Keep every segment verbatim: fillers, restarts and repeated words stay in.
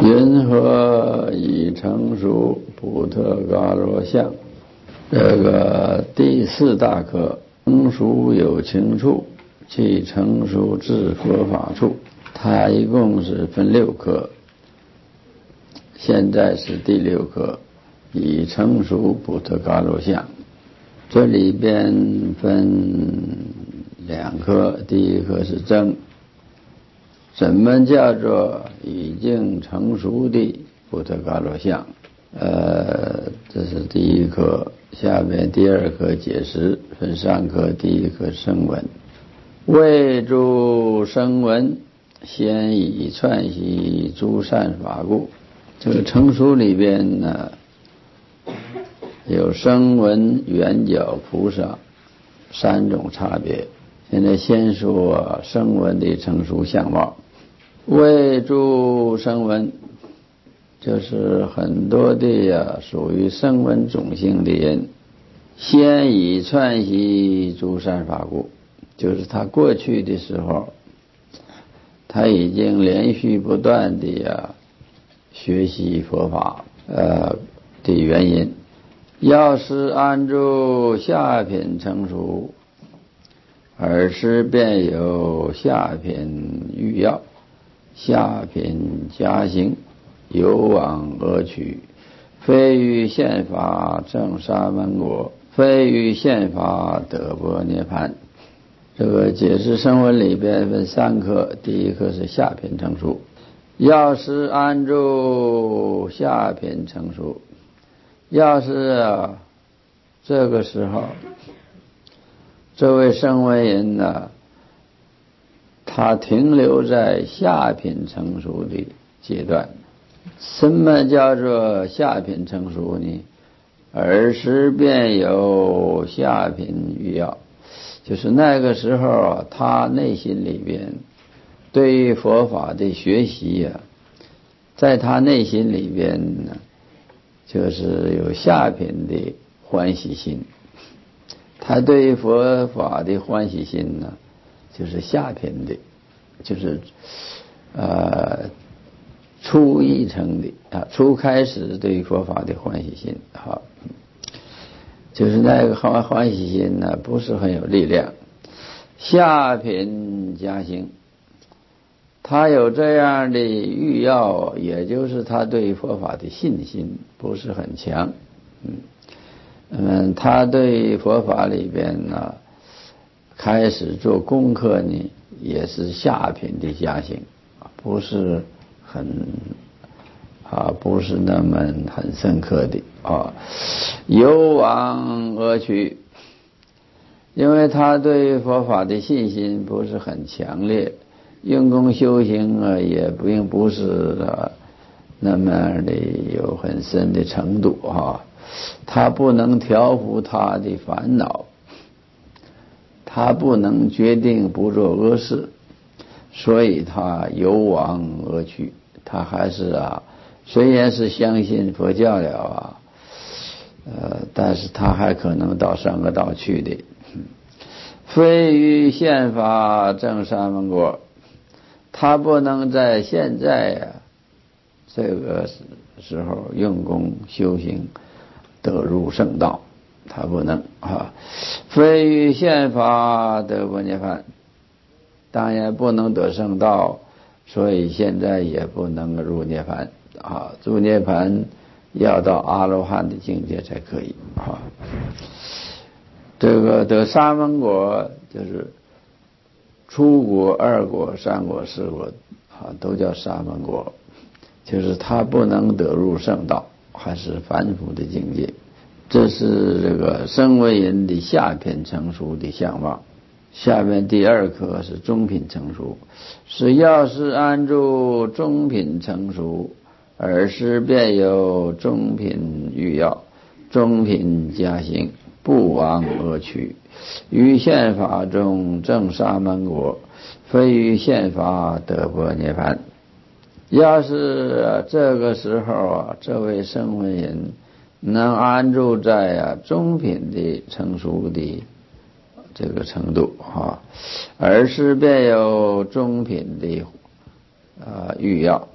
云何已成熟普特伽罗相？这个第四大科，成熟有情处，即成熟至佛法处。它一共是分六科，现在是第六科，已成熟普特伽罗相。这里边分两科，第一科是真。什么叫做已经成熟的普特伽罗相？呃，这是第一科。下面第二科解释，分三科。第一科声闻，谓诸声闻，先以串习诸善法故。这个成熟里边呢，有声闻、圆觉、菩萨三种差别。现在先说声闻的成熟相貌。谓诸声闻，就是很多的呀，属于声闻种性的人，先以串习诸善法故，就是他过去的时候，他已经连续不断的呀学习佛法呃的原因。要是按住下品成熟，尔时便有下品欲要，下品加行，有往而取，非于现法正沙门果，非于现法得般涅槃。这个解释声闻里边分三科，第一科是下品成熟。要是按住下品成熟，要是、啊、这个时候这位声闻人呢，他停留在下品成熟的阶段。什么叫做下品成熟呢？尔时便有下品欲要，就是那个时候啊，他内心里边对于佛法的学习啊，在他内心里边呢，就是有下品的欢喜心。他对于佛法的欢喜心呢，就是下品的，就是呃初一成的啊，初开始对于佛法的欢喜心啊，就是那个欢欢喜心呢，不是很有力量。下品加行，他有这样的欲要，也就是他对佛法的信心不是很强。嗯嗯，他对佛法里边呢，开始做功课呢，也是下品的加行，不是很啊，不是那么很深刻的啊。有往而取，因为他对佛法的信心不是很强烈，用功修行啊，也并不是、啊、那么的有很深的程度啊。他不能调伏他的烦恼，他不能决定不做恶事，所以他有往而去。他还是啊，虽然是相信佛教了啊，呃，但是他还可能到三恶道去的。非于现法正沙门果，他不能在现在啊这个时候用功修行得入圣道，他不能啊。非于现法得般涅槃，当然不能得圣道，所以现在也不能入涅槃啊。入涅槃要到阿罗汉的境界才可以啊。这个得沙门果就是初果、二果、三果、四果啊，都叫沙门果，就是他不能得入圣道，还是凡夫的境界。这是这个声闻人的下品成熟的相貌。下面第二科是中品成熟，是要是按住中品成熟，尔时便有中品欲要，中品加行，不往而取，于现法中正沙门果，非于现法得般涅槃。要是这个时候啊，这位声闻人能安住在啊中品的成熟的这个程度啊，而是便有中品的啊欲要，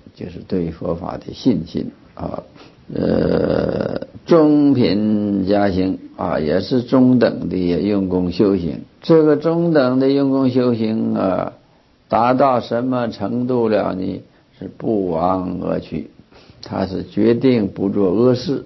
就是对佛法的信心啊。呃，中品加行啊，也是中等的用功修行。这个中等的用功修行啊，达到什么程度了呢？是不往恶趣，他是决定不做恶事，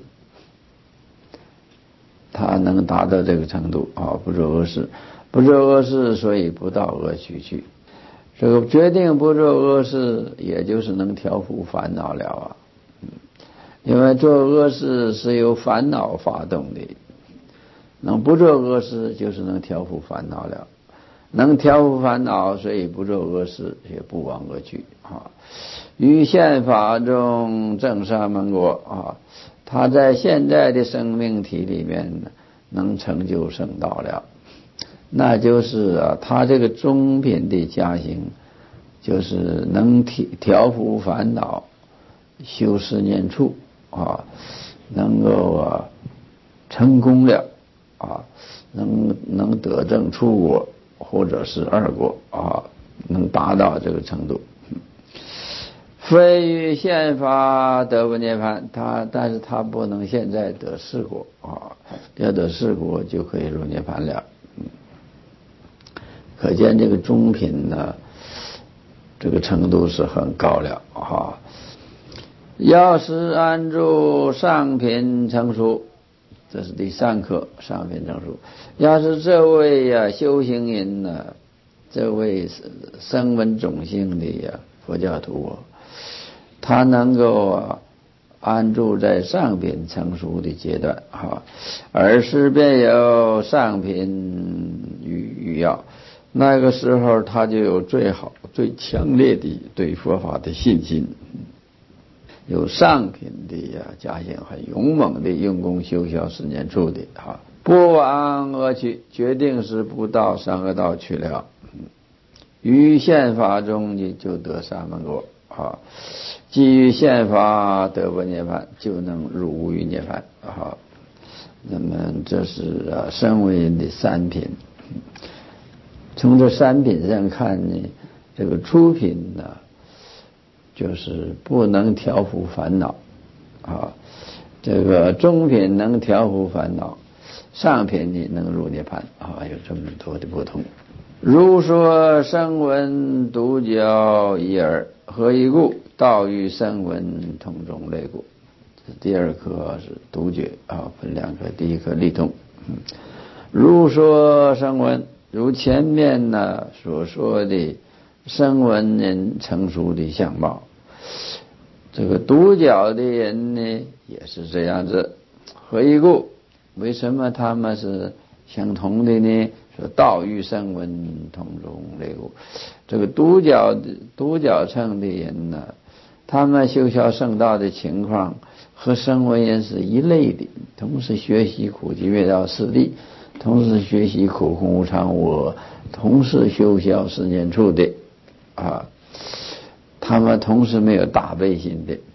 他能达到这个程度啊，不做恶事，不做恶事，所以不到恶趣去。这个决定不做恶事，也就是能调伏烦恼了啊。因为做恶事是由烦恼发动的，能不做恶事就是能调伏烦恼了，能调伏烦恼，所以不做恶事，也不往恶趣啊。于现法中证沙门果啊，他在现在的生命体里面能成就圣道了，那就是啊，他这个中品的加行，就是能调调伏烦恼，修十念处啊，能够啊成功了啊，能能得证初果或者是二果啊，能达到这个程度。非于现法得不涅槃，他但是他不能现在得四果啊，要得四果就可以入涅槃了。嗯，可见这个中品呢，这个程度是很高了啊。要是安住上品成熟，这是第三课，上品成熟。要是这位呀、啊、修行人呢，这位声闻种姓的呀、啊、佛教徒啊，他能够啊安住在上品成熟的阶段啊，尔时便有上品与欲要，那个时候他就有最好最强烈的对佛法的信心，有上品的呀加行，很勇猛的用功修学十年处的啊，不往恶趣，决定是不到三恶道去了。于现法中你就得沙门果啊，基于现法得不涅槃，就能入无余涅槃啊。那么这是啊声闻人的三品。从这三品上看呢，这个初品呢，就是不能调伏烦恼啊，这个中品能调伏烦恼，上品呢能入涅槃啊，有这么多的不同。如说声闻独觉一耳，何以故？道与声闻同种类故。这第二课是独觉啊，分两课，第一课利通。嗯，如说声闻，如前面呢所说的声闻人成熟的相貌，这个独觉的人呢也是这样子。何以故？为什么他们是相同的呢？说道与声闻同种类故，这个独觉的独觉乘的人呢，他们修学圣道的情况和声闻人是一类的，同时学习苦集灭道四谛，同时学习苦空无常无我，同时修学十念处的啊，他们同时没有大悲心的，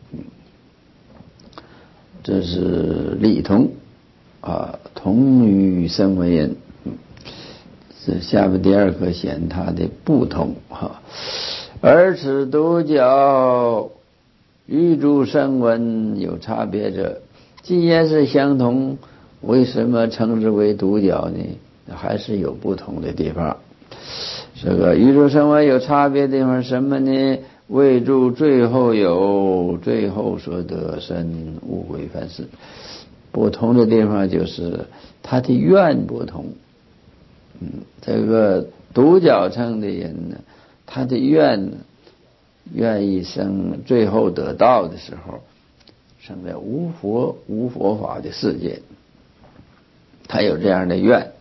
这是理同啊，同于声闻人。这下面第二课显它的不同哈，而此独觉与诸声闻有差别者，既然是相同，为什么称之为独觉呢？还是有不同的地方。这个与诸声闻有差别的地方什么呢？为诸最后有，最后所得身无鬼凡事。不同的地方就是他的愿不同。嗯，这个独觉乘的人呢，他的愿呢，愿意生最后得道的时候，生在无佛无佛法的世界，他有这样的愿，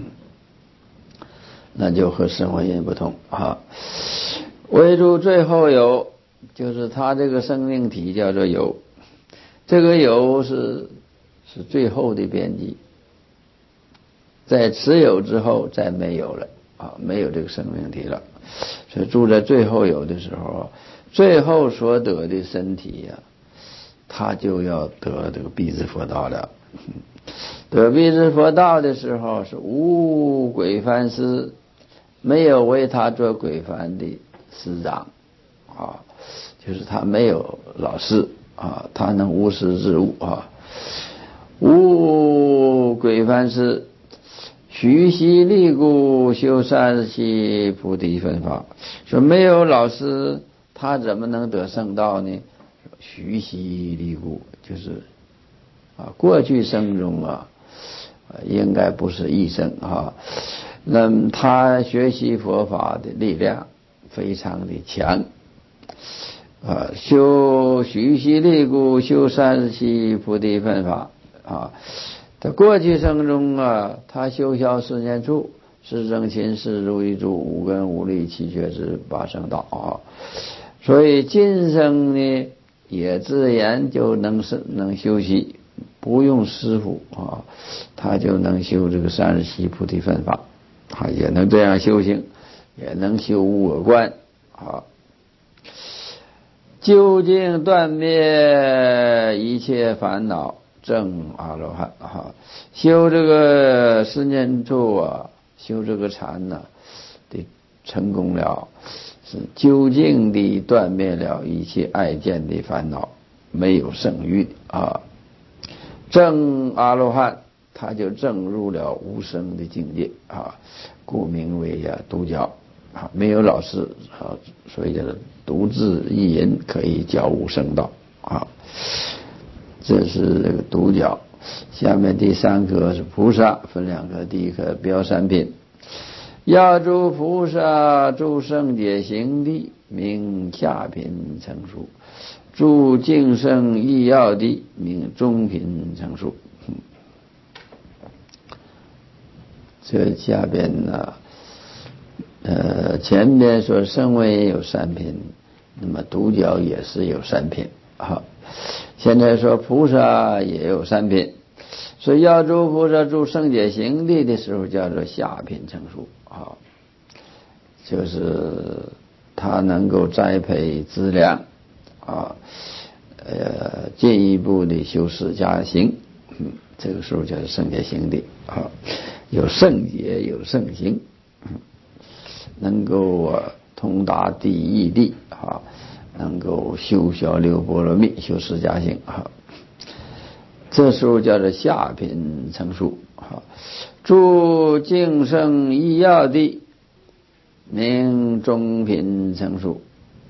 那就和声闻人不同啊。唯诸最后有，就是他这个生命体叫做有，这个有是是最后的边际。在持有之后再没有了啊，没有这个生命体了，所以住在最后有的时候，最后所得的身体呀、啊，他就要得这个必知佛道了。得必知佛道的时候是无鬼梵师，没有为他做鬼梵的师长啊， 就是他没有老师啊，他能无师自悟啊。无规范师，虚习立故，修三系菩提分法。说没有老师，他怎么能得圣道呢？虚习立故，就是啊，过去生中啊，应该不是一生啊。那么他学习佛法的力量非常的强啊，修虚习立故，修三系菩提分法啊。在过去生中啊，他修消四念处，是正勤是如意住，五根五力七觉支八圣道啊。所以今生呢，也自然就能是能修习，不用师傅啊，他就能修这个三十七菩提分法啊，也能这样修行，也能修无我观啊。究竟断灭一切烦恼，证阿罗汉啊！修这个四念处啊，修这个禅呢、啊，得成功了，是究竟地断灭了一切爱见的烦恼，没有剩余啊。证阿罗汉，他就证入了无生的境界啊，故名为呀独教啊，没有老师啊，所以叫做独自一人可以教无生道啊。这是这个独教。下面第三颗是菩萨，分两颗，第一颗标三品。要诸菩萨诸圣解行地，名下品成熟；诸净圣义要地，名中品成熟。嗯、这下边呢，呃，前边说圣位有三品，那么独教也是有三品啊。现在说菩萨也有三品，所以要诸菩萨诸圣解行地的时候叫做下品成熟啊，就是他能够栽培资粮啊，呃，进一步的修持加行，嗯，这个时候叫做圣解行地啊，有圣解有圣行，嗯，能够啊通达第一地啊。能够修小六波罗蜜，修释迦行啊，这时候叫做下品成熟啊。诸净圣义要地，名中品成熟。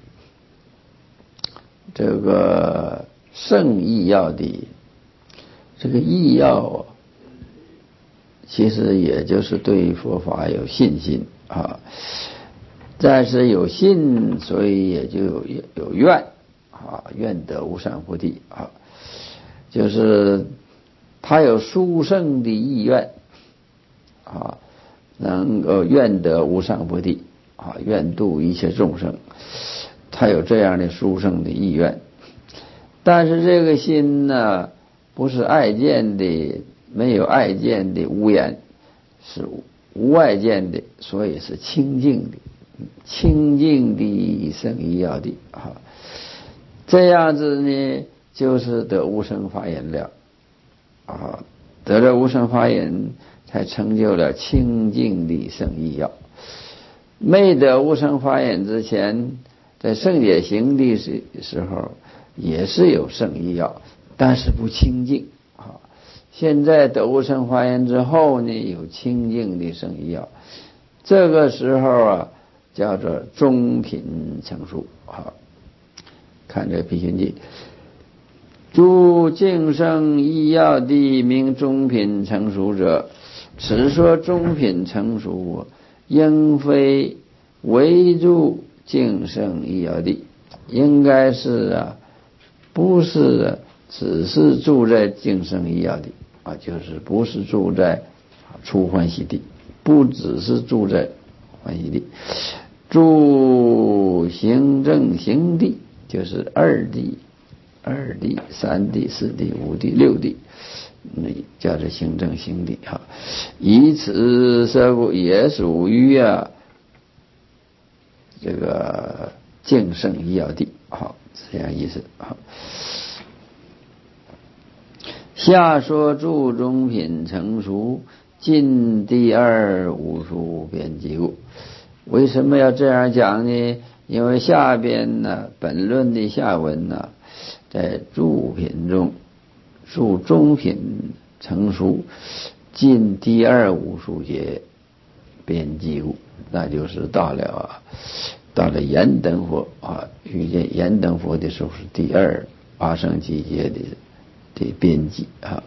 这个圣义要地，这个义要其实也就是对佛法有信心啊。但是有信，所以也就有有愿啊，愿得无上菩提啊，就是他有殊胜的意愿啊，能够愿得无上菩提啊，愿度一切众生，他有这样的殊胜的意愿。但是这个心呢，不是爱见的，没有爱见的无眼，是无爱见的，所以是清净的。清净的圣义要地啊，这样子呢，就是得无生法忍了啊，得了无生法忍，才成就了清净的圣义要。没得无生法忍之前，在圣解行的时时候，也是有圣义要，但是不清净啊。现在得无生法忍之后呢，有清净的圣义要，这个时候啊。叫做中品成熟啊，看这毗熏记，诸净圣义要地，名中品成熟者，此说中品成熟，应非唯住净圣义要地，应该是啊，不是只是住在净圣义要地啊，就是不是住在初欢喜地，不只是住在欢喜地。住行正行地，就是二地、二地、三地、四地、五地、六地，那叫做行正行地哈。以此色故，也属于啊这个净圣义要地，好，这样意思好。下说住中品成熟，尽第二无数遍及故。为什么要这样讲呢？ 因为下边呢，本论的下文呢，在注品中，注中品成熟，进第二无数劫边际故，那就是到了到了燃灯佛啊，遇见燃灯佛的时候是第二阿僧祇劫的的边际啊。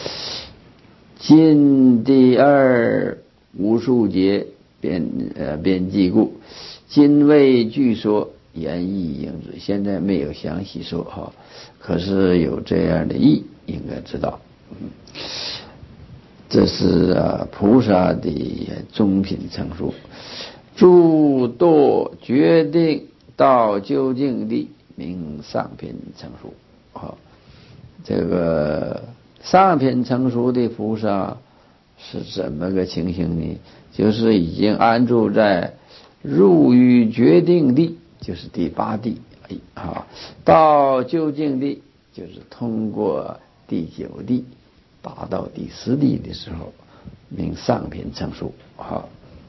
今第二无数劫边呃边际故，今未具说言意应知，现在没有详细说哈，可是有这样的意，应该知道。嗯，这是啊菩萨的中品成熟，诸多决定到究竟的名上品成熟。好，这个上品成熟的菩萨是怎么个情形呢？就是已经安住在入于决定地，就是第八地啊，到究竟地就是通过第九地达到第十地的时候，名上品成熟啊。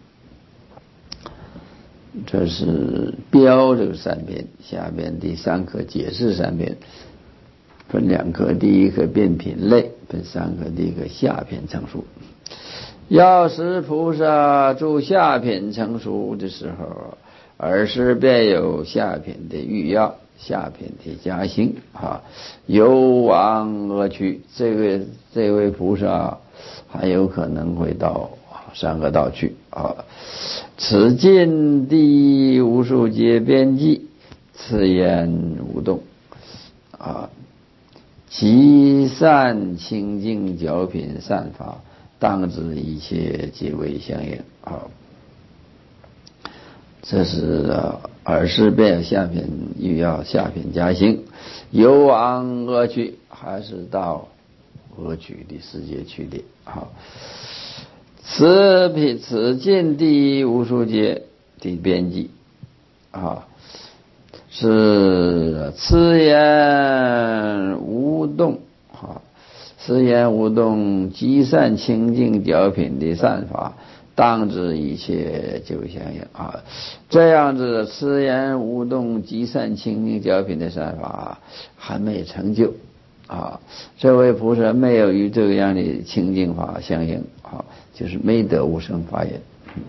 这是标这个三品，下边第三课解释三品，分两课，第一课变品类，分三课，第一个下品成熟。要使菩萨住下品成熟的时候，尔时便有下品的欲要，下品的加行啊，由往而去。这位这位菩萨还有可能会到三恶道去啊。此尽第无数劫边际，此言无动啊，其善清净教品善法，当知一切皆为相应啊。这是尔时便下品欲要，下品加行，由往恶趣，还是到恶趣的世界去的啊。此品此尽第无数劫的边际啊，是此言无动啊，此言无动，积善清净教品的善法，当知一切就相应啊。这样子此言无动，积善清净教品的善法还没成就啊，这位菩萨没有与这样的清净法相应啊，就是没得无生法眼，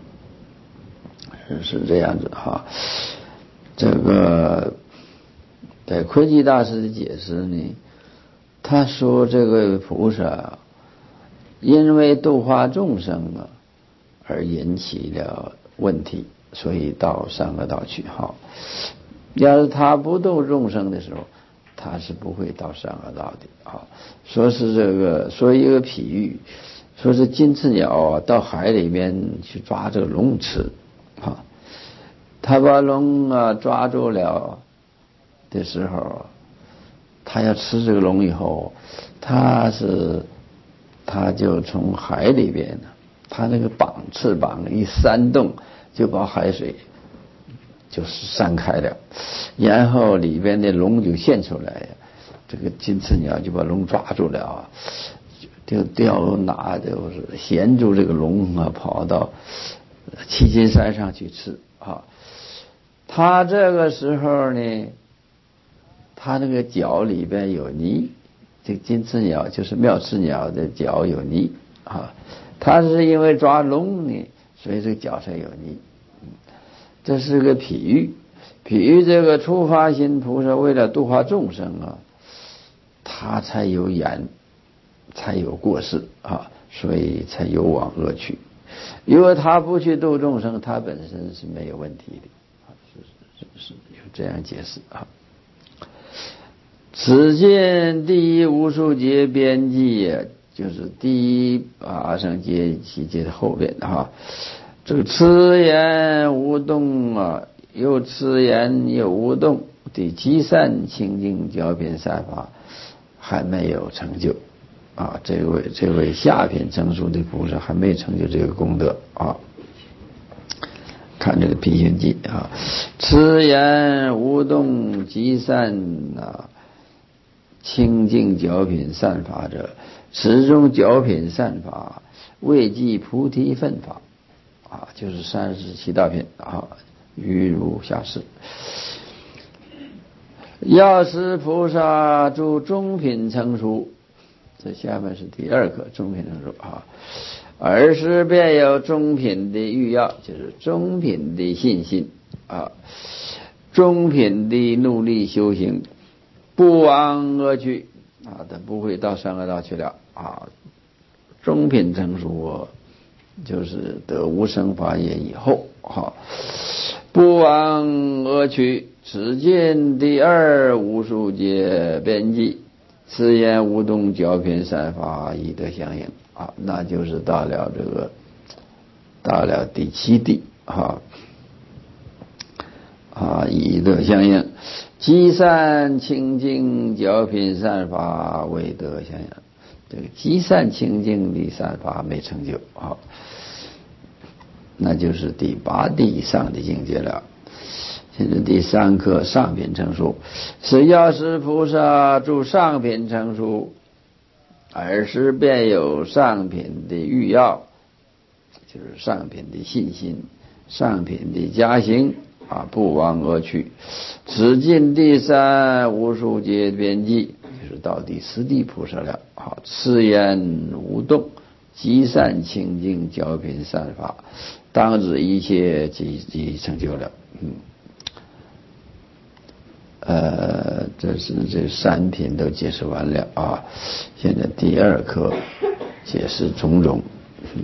是是这样子哈。这个在窥基大师的解释呢，他说这位菩萨因为度化众生啊而引起了问题，所以到三恶道去哈。要是他不度众生的时候，他是不会到三恶道的啊。说是这个，说一个譬喻，说是金翅鸟啊到海里面去抓这个龙吃啊，他把龙啊抓住了的时候，他要吃这个龙以后，他是他就从海里边呢，他那个膀翅膀一扇动，就把海水就是散开了，然后里边的龙就现出来，这个金翅鸟就把龙抓住了啊，就掉拿就是衔住这个龙啊，跑到七金山上去吃啊。他这个时候呢，他那个脚里边有泥，这个金翅鸟就是妙翅鸟的脚有泥啊，他是因为抓龙呢，所以这个脚上有泥。这是个譬喻，譬喻这个初发心菩萨为了度化众生啊，他才有眼，才有过失啊，所以才有往恶趣。如果他不去度众生，他本身是没有问题的啊，是是是有这样解释啊。此见第一无数劫边际，就是第一阿僧祇劫的后边啊。这个此言无动啊，又此言又无动的积善清净教品善法还没有成就啊，这位这位下品成熟的菩萨还没成就这个功德啊。看这个《毗行记》啊，此言无动积善啊清净教品善法者，此中教品善法未即菩提分法啊，就是三十七大品啊， 于如下士。药师菩萨住中品成熟，这下面是第二课中品成熟啊。尔时便有中品的欲要，就是中品的信心啊，中品的努力修行，不往而去啊，他不会到三恶道去了啊。中品成熟就是得无生法业以后哈，不往而去，只见第二无数劫边际，此言无动较品三法亦得相应啊，那就是到了这个到了第七地啊啊，亦得相应。积善清净较品三法未得相应，这个积善清净的三法没成就啊，那就是第八地以上的境界了。现在第三课上品成熟，是药师菩萨住上品成熟，尔时便有上品的欲要，就是上品的信心，上品的加行啊，不往而去，只尽第三无数劫边际，就是到第四地菩萨了啊。此言无动，积善清净较品三法，当知一切即即成就了。嗯，呃，这是这三品都解释完了啊。现在第二课解释种种。嗯，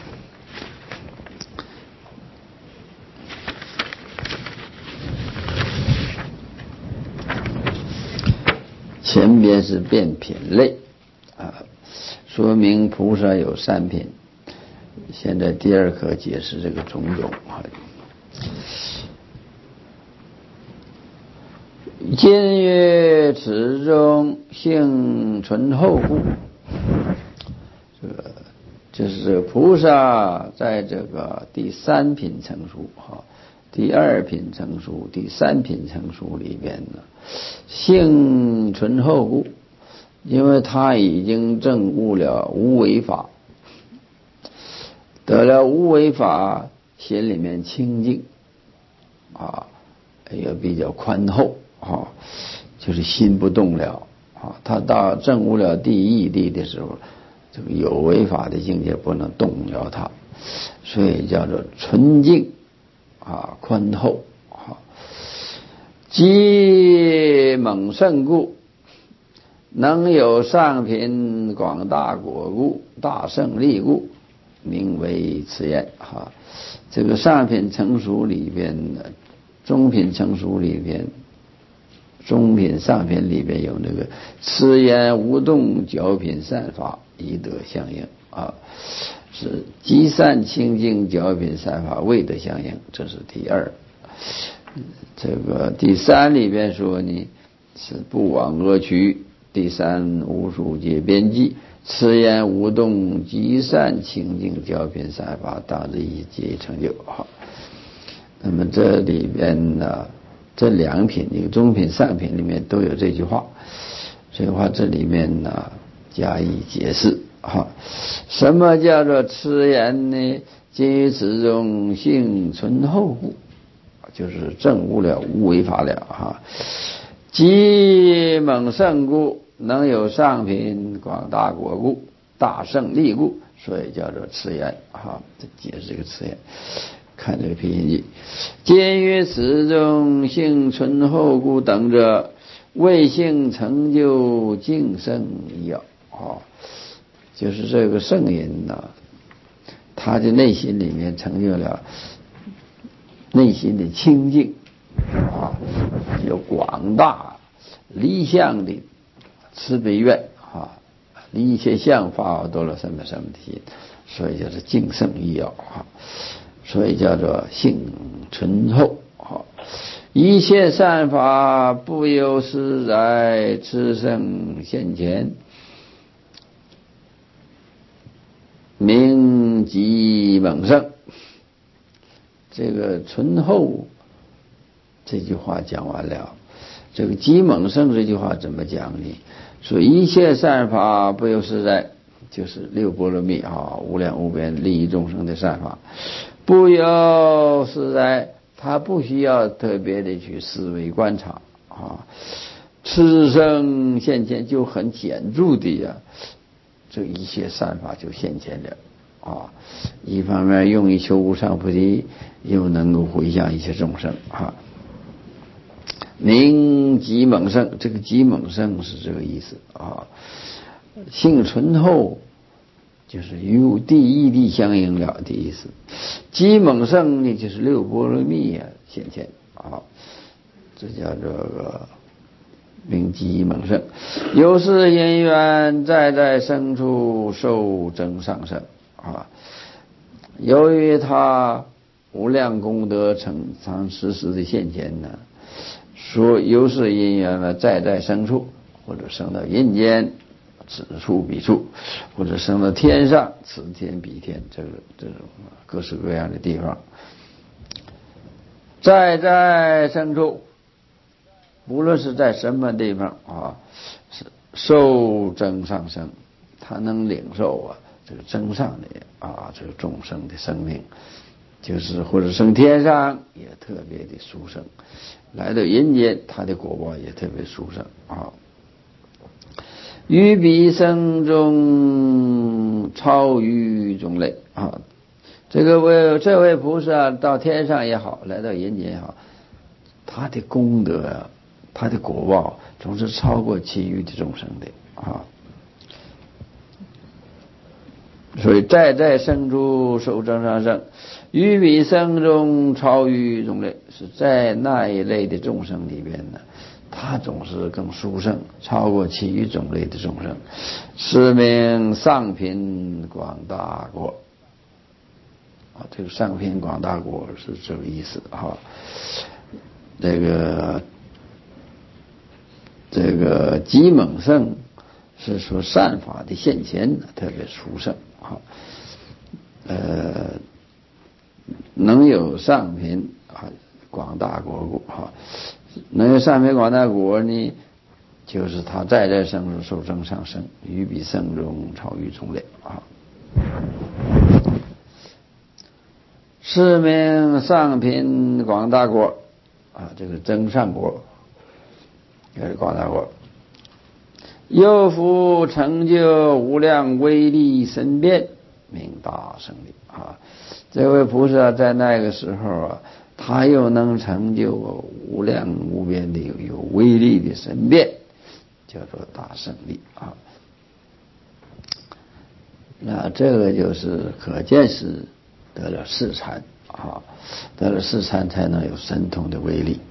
前边是变品类啊，说明菩萨有三品。现在第二课解释这个种种啊。今曰此中性存后故，这个就是菩萨在这个第三品成熟哈，第二品成熟，第三品成熟里边呢，性存后故，因为他已经证悟了无为法，得了无为法，心里面清净啊，也比较宽厚啊，就是心不动了啊。他到证悟了第一地的时候，这个有为法的境界不能动摇他，所以叫做纯净啊，宽厚啊。积猛胜故，能有上品广大果故，大胜利故，名为此言哈。这个上品成熟里边的，中品成熟里边，中品上品里边有那个此言无动较品三法亦得相应啊，是积善清净较品三法未得相应，这是第二。这个第三里边说呢，是不往而去，第三无数劫边际，此言无动积善清净较品三法当日一劫成就好。那么这里边呢，这两品，一个中品上品里面都有这句话，所以话这里面呢加以解释哈。什么叫做此言呢？今于此中性存后故，就是证悟了无为法了哈。积猛胜故，能有上品广大果故，大胜利故，所以叫做此言哈。这解释这个此言，看这个批心记，今于此中性存后故等者，为性成就净胜要啊，就是这个圣人呢，他的内心里面成就了内心的清净啊，有广大离相的慈悲愿啊，离一切相法多了什么什么的心，所以叫做净胜意要啊，所以叫做性存后啊。一切善法不由是在此生现前，名极猛胜。这个存后这句话讲完了，这个极猛胜这句话怎么讲呢？说一切善法不由是在，就是六波罗蜜啊，无量无边利益众生的善法，不由是在他不需要特别的去思维观察啊，此生现前就很显著的呀，这一切善法就现前了啊。一方面用于求无上菩提，又能够回向一切众生啊。名极猛盛，这个极猛盛是这个意思啊。性醇厚，就是与第一地相应了的意思。极猛盛呢，就是六波罗蜜啊现前啊，这叫这个名极猛盛。有是因缘在在生处受增上升啊。由于他无量功德常常时时的现前呢，说有是因缘呢，在在生处，或者生到阴间，此处彼处，或者生到天上，此天彼天，这个这种各式各样的地方，在在生处，无论是在什么地方啊，受增上升，他能领受啊这个增上的啊这个众生的生命，就是或者升天上也特别的殊胜，来到阴间他的果报也特别殊胜啊。于彼生中超于种类啊，这个位这位菩萨到天上也好，来到阴间也好，他的功德啊，他的果报总是超过其余的众生的啊。所以在在生处受增上升，于彼生中超于种类，是在那一类的众生里边呢，他总是更殊胜，超过其余种类的众生，是名上品广大国啊。这个上品广大国是这个意思啊。这个这个极猛盛是说善法的现前特别殊胜啊，呃，能有上品啊广大国啊，能有上品广大国呢，就是他在在生中受增上升，于彼生中超于种类啊。是名上品广大国啊，这个增上国也是广大国。又复成就无量威力神变，名大胜利啊！这位菩萨在那个时候啊，他又能成就无量无边的有威力的神变，叫做大胜利啊！那这个就是可见是得了四禅啊，得了四禅才能有神通的威力。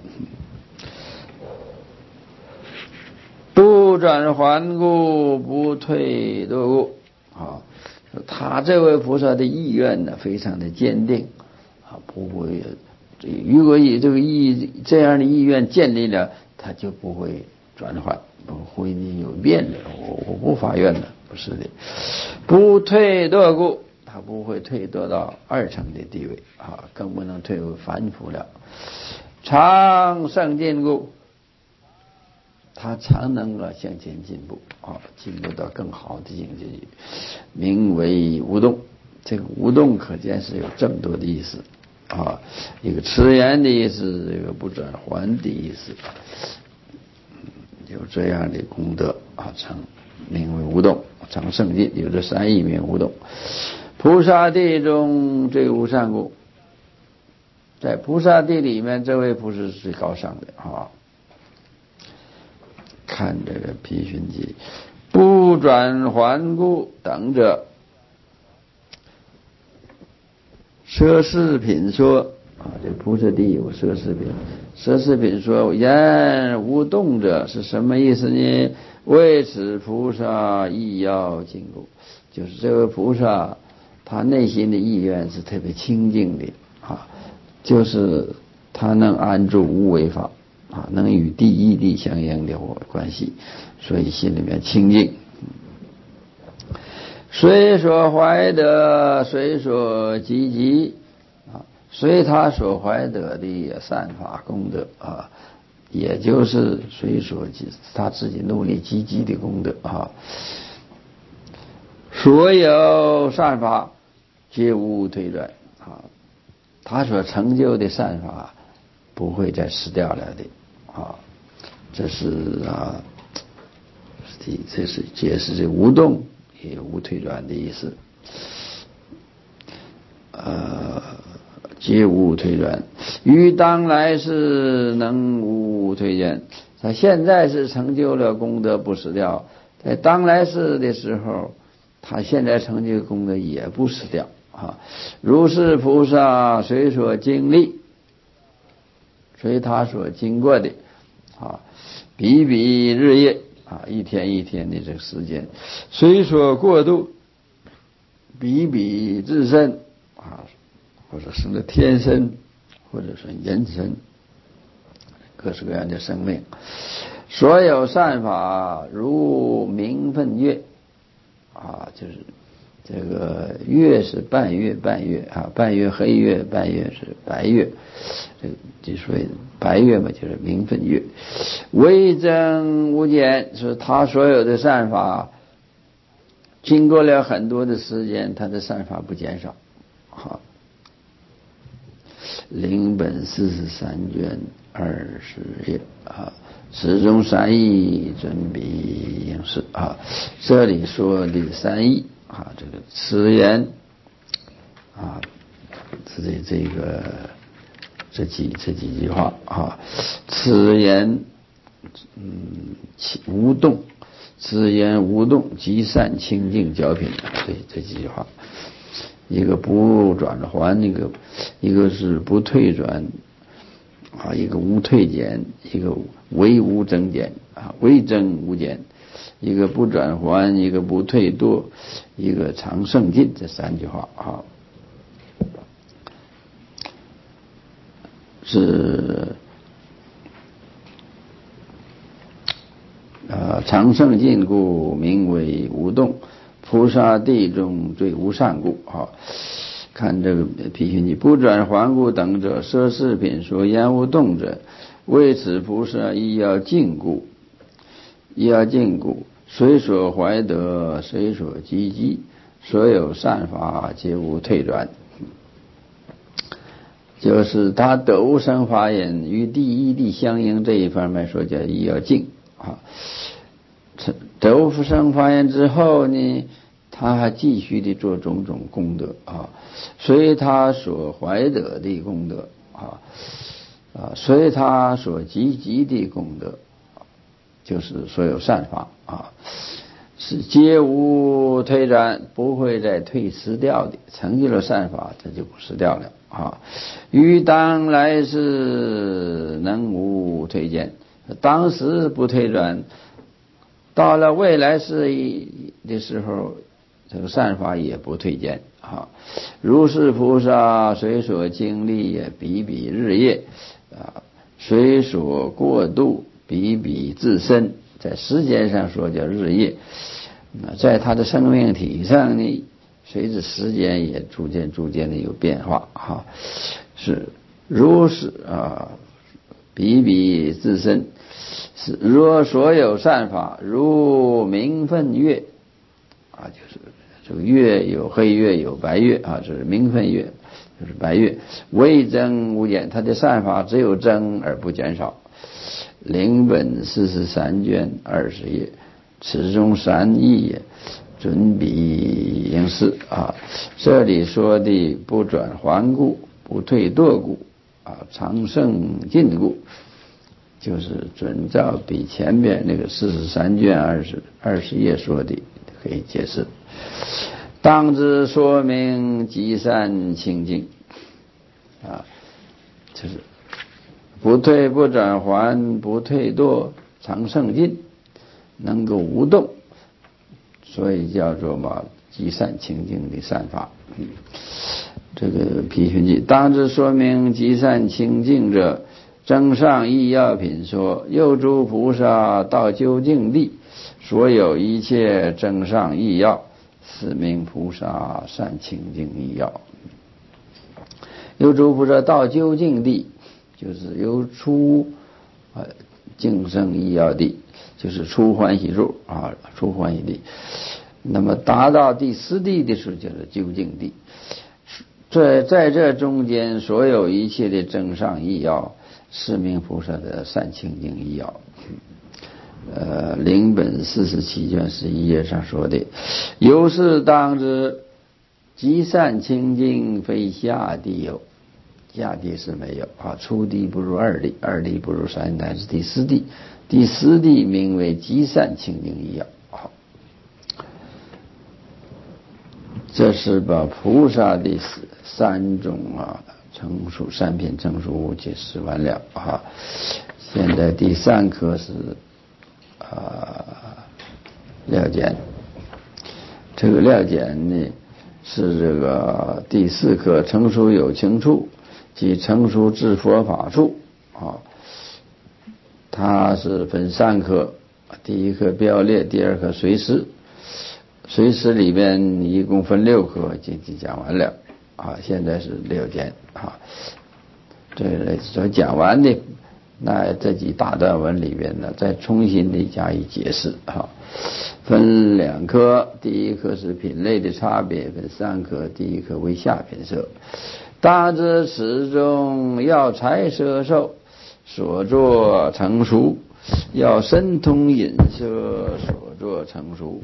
不转还故，不退堕故啊！他这位菩萨的意愿呢，非常的坚定啊，不会。如果以这个意这样的意愿建立了，他就不会转换，不会有变的。我我不发愿了，不是的。不退堕故，他不会退堕到二乘的地位啊，更不能退为凡夫了。常胜进故，他常能够向前进步啊，进步到更好的境界，名为无动。这个无动可见是有这么多的意思啊，一个迟延的意思，一个不转还的意思，有这样的功德啊，称名为无动。常胜进有这三义名无动。菩萨地中最无上故，在菩萨地里面，这位菩萨是最高尚的啊。看这个毗熏记，不转还故等者，奢侈品说啊，这菩萨地有奢侈品。奢侈品说言无动者是什么意思呢？为此菩萨意要净故，就是这位菩萨他内心的意愿是特别清净的啊，就是他能安住无为法啊，能与第一地相应的关系，所以心里面清净。随所怀得，随所积极啊，随他所怀得的善法功德啊，也就是随所他自己努力积极的功德啊，所有善法皆无退转啊，他所成就的善法不会再失掉了的啊。这是啊，这是解释这无动也无退转的意思。呃，皆无退转，于当来世能无退转。他现在是成就了功德不失掉，在当来世的时候，他现在成就功德也不失掉啊。如是菩萨随所经历，随他所经过的啊，比比日夜啊，一天一天的这个时间，随所过度，比比自身啊，或者是那天身，或者是人身，各式各样的生命，所有善法如明分月啊，就是这个月是半月半月啊，半月黑月，半月是白月，这个就所谓白月嘛，就是明分月，微增无减，是他所有的善法经过了很多的时间，他的善法不减少。好，灵本四十三卷二十页啊，此中三义准比应是啊，这里说的三义啊，这个此言啊，这这个这几这几句话啊，此言嗯无动，此言无动，极善清净教品，这这几句话。一个不转还，一个一个是不退转啊，一个无退减，一个唯无增减啊，唯增无减，一个不转还，一个不退堕，一个常胜进，这三句话啊，是呃常胜进故名为无动，菩萨地中最无上故啊。看这个批评你不转还故等者，奢侈品所言无动者，为此菩萨亦要禁故，亦要禁故，随所怀得，随所积积，所有善法皆无退转。就是他得无生法眼与第一地相应这一方面说叫亦要禁啊。得无生法眼之后呢，他还继续的做种种功德啊，随他所怀得的功德啊，啊，随他所积极的功德，就是所有善法啊，是皆无退转，不会再退失掉的。成就了善法，它就不失掉了啊。于当来世能无退减，当时不退转，到了未来世的时候，这个善法也不退减啊。如是菩萨随所经历也比比日夜啊，随所过度比比自身，在时间上说叫日夜，在他的生命体上呢，随着时间也逐渐逐渐的有变化啊。是如是啊，比比自身。是若所有善法如明分月啊，就是这个月有黑月有白月啊，这是明分月，就是白月，未增无减，它的善法只有增而不减少。灵本四十三卷二十页，此中三义也，准比应是啊。这里说的不转还故，不退堕故啊，常胜进故，就是准照比前边那个四十三卷二十二十页说的可以解释。当知说明极善清净啊，就是不退不转还，不退堕，常胜进，能够无动，所以叫做嘛极善清净的善法。嗯，这个批评记当知说明极善清净者，增上义要品说，又诸菩萨到究竟地，所有一切增上义要，是名菩萨善清净义要。又诸菩萨到究竟地，就是由出呃净生义要地，就是出欢喜处啊，出欢喜地。那么达到第四地的时候，就是究竟地。在在这中间，所有一切的增上义要， 是名菩萨的善清净医药。呃，灵本四十七卷十一页上说的，有是当知，积善清净非下地有，下地是没有啊，初地不如二地，二地不如三地，乃是第四地，第四地名为积善清净医药。好，这是把菩萨的三种啊成熟三品成熟物解释完了啊。现在第三课是啊料简，这个料简呢是这个第四课成熟有情处即成熟至佛法处啊。它是分三课，第一课标列，第二课随师。随师里边一共分六课，已经讲完了啊。现在是料简啊，这个所讲完的那这几大段文里边呢，再重新的加以解释啊。分两课，第一课是品类的差别，分三课，第一课为下品色。大知此中要财摄受所作成熟，要神通引摄所作成熟。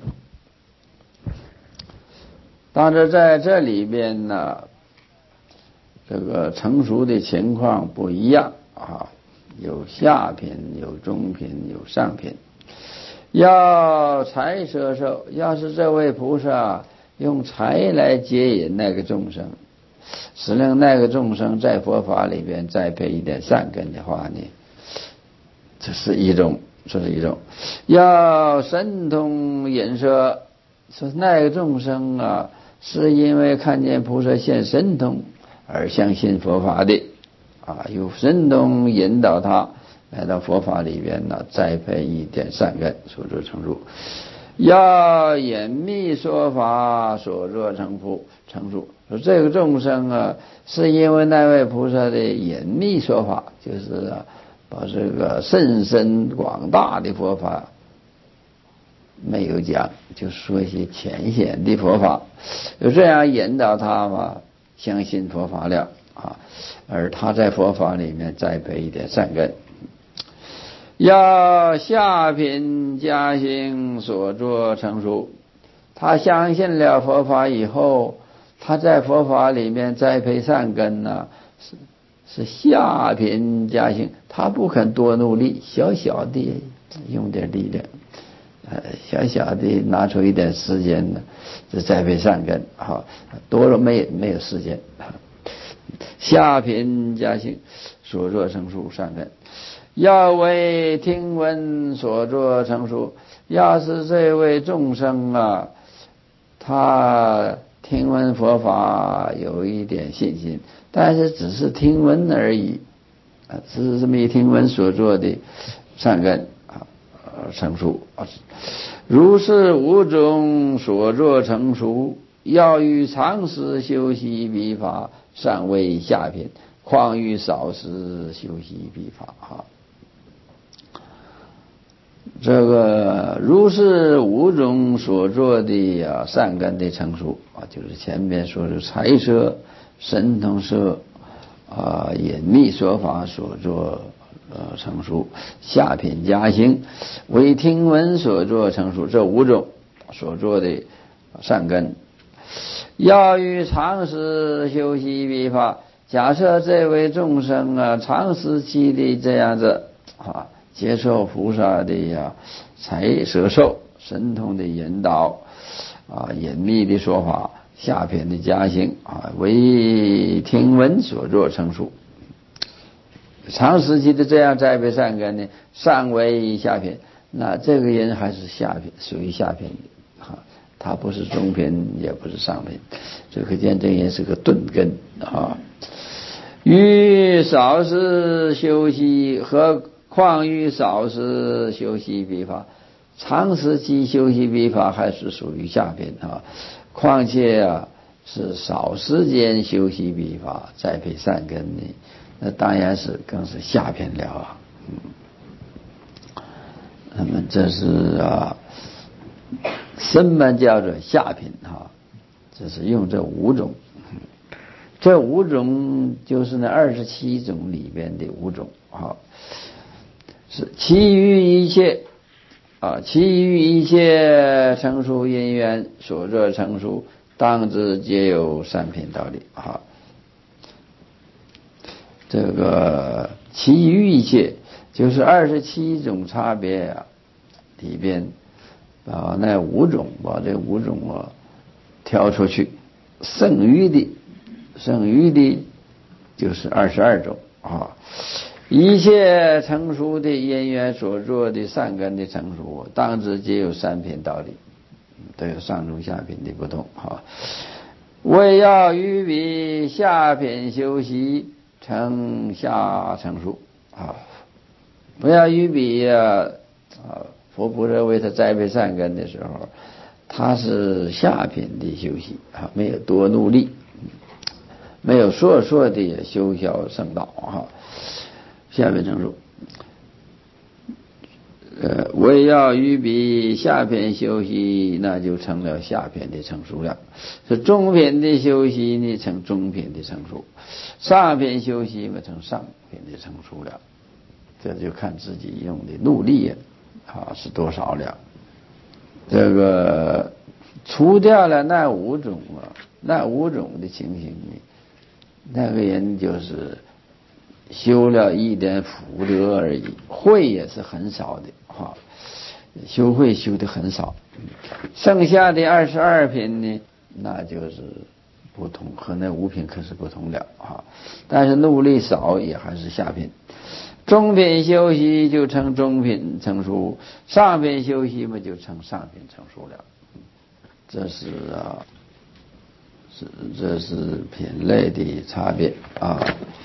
当然在这里边呢，这个成熟的情况不一样啊，有下品，有中品，有上品。要财摄受，要是这位菩萨用财来接引那个众生，使令那个众生在佛法里边栽培一点善根的话呢，这是一种，这是一种。要神通引摄，说那个众生啊，是因为看见菩萨现神通而相信佛法的啊，有神通引导他来到佛法里边呢，栽培一点善根，所作成熟。要隐秘说法，所作成熟成熟。说这个众生啊，是因为那位菩萨的隐秘说法，就是啊，把这个甚深广大的佛法没有讲，就说一些浅显的佛法，就这样引导他嘛，相信佛法了啊，而他在佛法里面栽培一点善根。要下品加行所作成熟，他相信了佛法以后，他在佛法里面栽培善根呢、啊，是是下品加行，他不肯多努力，小小的用点力量，呃，小小的拿出一点时间呢，就栽培善根啊，多了没没有时间。下品加行所作成熟善根。要为听闻所作成熟，要是这位众生啊，他听闻佛法有一点信心，但是只是听闻而已啊，只是这么一听闻所做的善根啊成熟啊。如是五种所作成熟，要欲长时修习彼法，尚为下品，况欲少时修习彼法啊。这个如是五种所做的啊善根的成熟啊，就是前面说的财摄、神通摄啊、隐秘说法所做呃成熟，下品加行为听闻所做成熟，这五种所做的善根。要欲长时修习彼法，假设这位众生啊长时期的这样子啊接受菩萨的呀财摄受、神通的引导啊、隐秘的说法、下品的加行啊，为听闻所作成熟。长时期的这样栽培善根呢，尚为下品，那这个人还是下品，属于下品的啊，他不是中品，也不是上品，这可见这人是个钝根啊。欲少时修习和况欲少时修习彼法，长时期修习彼法还是属于下品啊，况且啊是少时间修习彼法栽培善根呢，那当然是更是下品了啊。嗯，那么这是啊什么叫做下品啊？这是用这五种。 这五种就是那二十七种里边的五种啊，是其余一切啊，其余一切成熟因缘所作成熟，当知皆有三品道理啊。这个其余一切就是二十七种差别啊，里边把那五种把这五种啊挑出去，剩余的剩余的就是二十二种啊。一切成熟的因缘所作的善根的成熟，当知皆有三品道理，都有上中下品的不同啊。为要于彼下品修习成下成熟啊，不要于彼啊啊，佛菩萨为他栽培善根的时候，他是下品的修习啊，没有多努力，没有硕硕的修小圣道啊，下品成熟。呃，为要于彼下品修习，那就成了下品的成熟了。是中品的修习呢，成中品的成熟；上品修习嘛，成上品的成熟了。这就看自己用的努力啊是多少了。这个除掉了那五种啊，那五种的情形呢，那个人就是修了一点福德而已，慧也是很少的哈，修慧修的很少。剩下的二十二品呢，那就是不同，和那五品可是不同了啊。但是努力少也还是下品。中品修习就成中品成熟，上品修习嘛就成上品成熟了。这是啊，是这是品类的差别啊。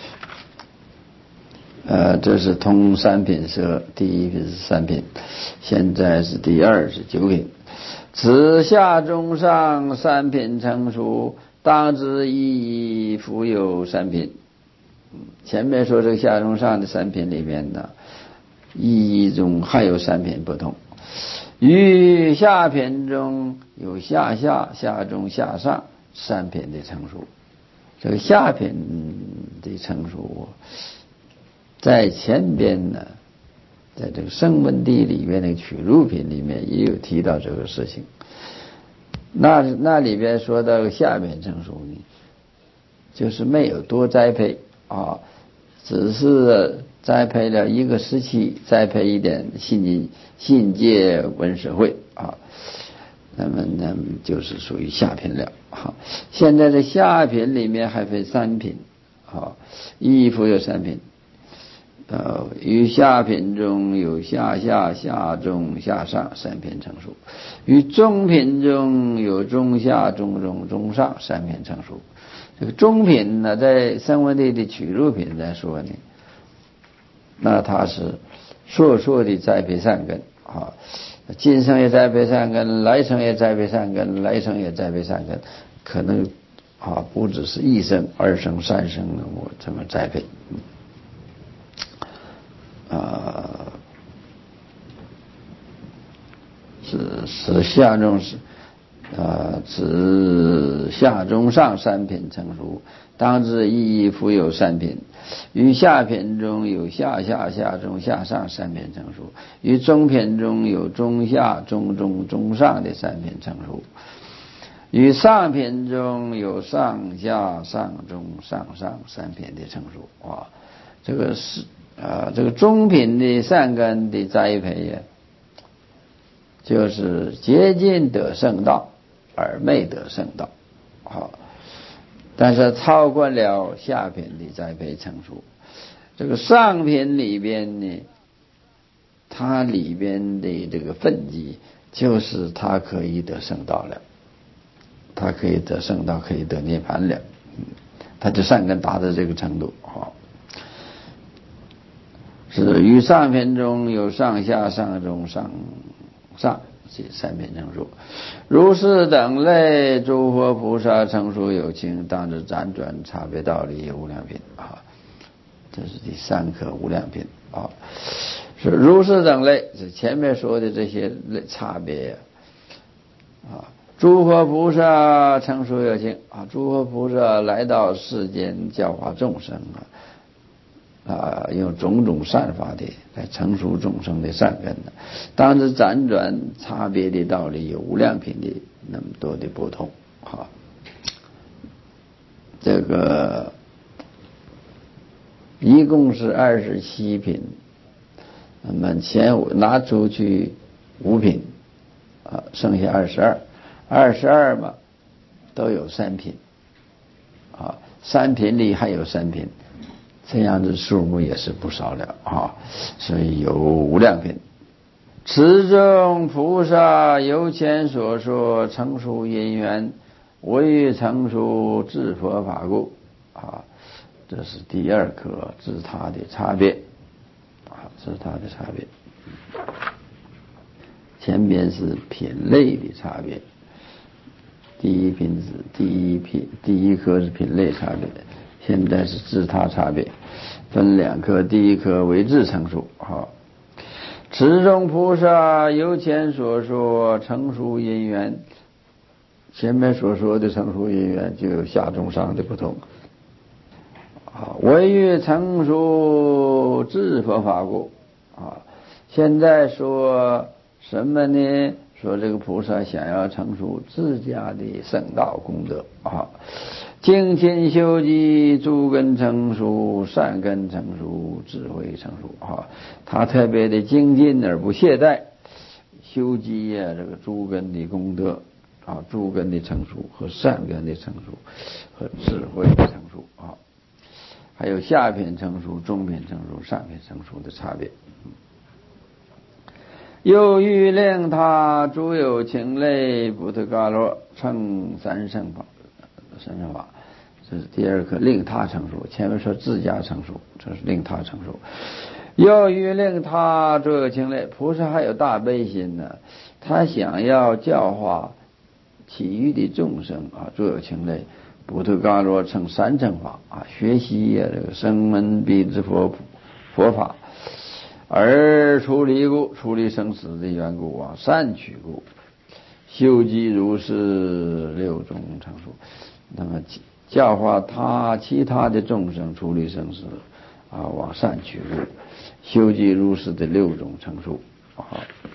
呃，这是通三品舍，第一品是三品，现在是第二是九品。此下中上三品成熟，当知亦复有三品。前面说这个下中上的三品里面呢，意义中还有三品不同。于下品中有下下、下中、下上三品的成熟。这个下品的成熟，在前边呢，在这个声闻地里面那个取入品里面也有提到这个事情。那那里边说到下品成熟呢，就是没有多栽培啊，只是栽培了一个时期，栽培一点信信戒闻舍会啊，那么那么就是属于下品了。好，现在的下品里面还分三品，好，亦复有三品。呃，于下品中有下下、下中、下上三品成熟；于中品中有中下、中中、中上三品成熟。这个中品呢，在声闻地的取入品来说呢，那它是硕硕的栽培善根啊，今生也栽培善根，来生也栽培善根，来生也栽培善根，可能啊不只是一生、二生、三生我这么栽培。啊，是是下中是啊，指下中上三品成熟，当知亦复有三品。于下品中有下下、下中、下上三品成熟；于中品中有中下、中中、中上的三品成熟；于上品中有上下、上中、上上三品的成熟。啊，这个是。啊，这个中品的善根的栽培呀，就是接近得圣道而未得圣道，好，但是超过了下品的栽培成熟。这个上品里边呢，它里边的这个分级，就是它可以得圣道了，它可以得圣道，可以得涅槃了，它的善根达到这个程度，好。是于上品中有上下、上中、上上这三品成熟。如是等类诸佛菩萨成熟有情，当知辗转差别道理无量品啊。这是第三颗无量品啊。是如是等类，是前面说的这些差别啊， 诸佛菩萨成熟有情啊，诸佛菩萨来到世间教化众生啊，啊，用种种善法的来成熟众生的善根的。当知辗转差别的道理有无量品的那么多的不同啊。这个一共是二十七品，那么前五拿出去五品啊，剩下二十二。二十二嘛，都有三品，啊，三品里还有三品，这样的数目也是不少了啊，所以有无量品。此中菩萨由前所说成熟因缘，为欲成熟至佛法故啊，这是第二颗自他的差别啊，自他的差别。前边是品类的差别。第一品是第一品，第一颗是品类差别，现在是自他差别，分两颗，第一颗为智成熟。好，此中菩萨由前所说成熟因缘，前面所说的成熟因缘就有下中上的不同。啊，为欲成熟智佛法故啊，现在说什么呢？说这个菩萨想要成熟自家的圣道功德啊，精勤修积，诸根成熟，善根成熟，智慧成熟啊。他特别的精进而不懈怠，修积呀、啊、这个诸根的功德啊，诸根的成熟和善根的成熟和智慧的成熟啊，还有下品成熟、中品成熟、上品成熟的差别。又欲令他诸有情类不特伽罗称三圣法，三圣法，这是第二颗令他成熟。前面说自家成熟，这是令他成熟。又欲令他诸有情类，菩萨还有大悲心呢，他想要教化其余的众生啊，诸有情类不特伽罗称三圣法啊，学习啊这个声闻彼之佛佛法。而出离故，出离生死的缘故啊，善取故，修积如是六种成熟。那么教化他其他的众生出离生死啊，往善取故，修积如是的六种成熟啊。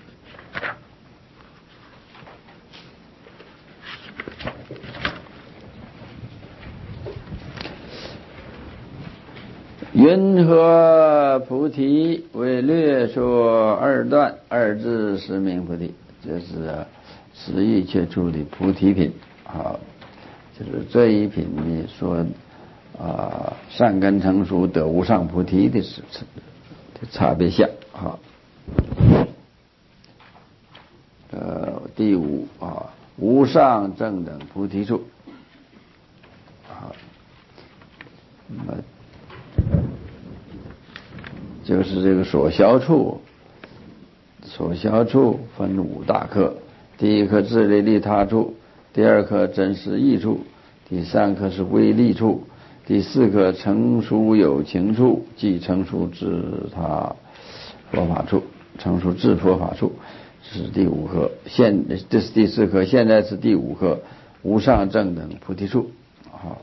云何菩提为略说二段二字实名菩提，这是十义切出的菩提品啊，就是这一品呢说啊善根成熟得无上菩提的是的差别相啊。呃，第五啊无上正等菩提处啊，那么就是这个所消处，所消处分五大科，第一科自利利他处，第二科真实义处，第三科是微利处，第四科成熟有情处，即成熟自他佛法处，成熟自佛法处，这是第五科。现这是第四科，现在是第五科无上正等菩提处。好，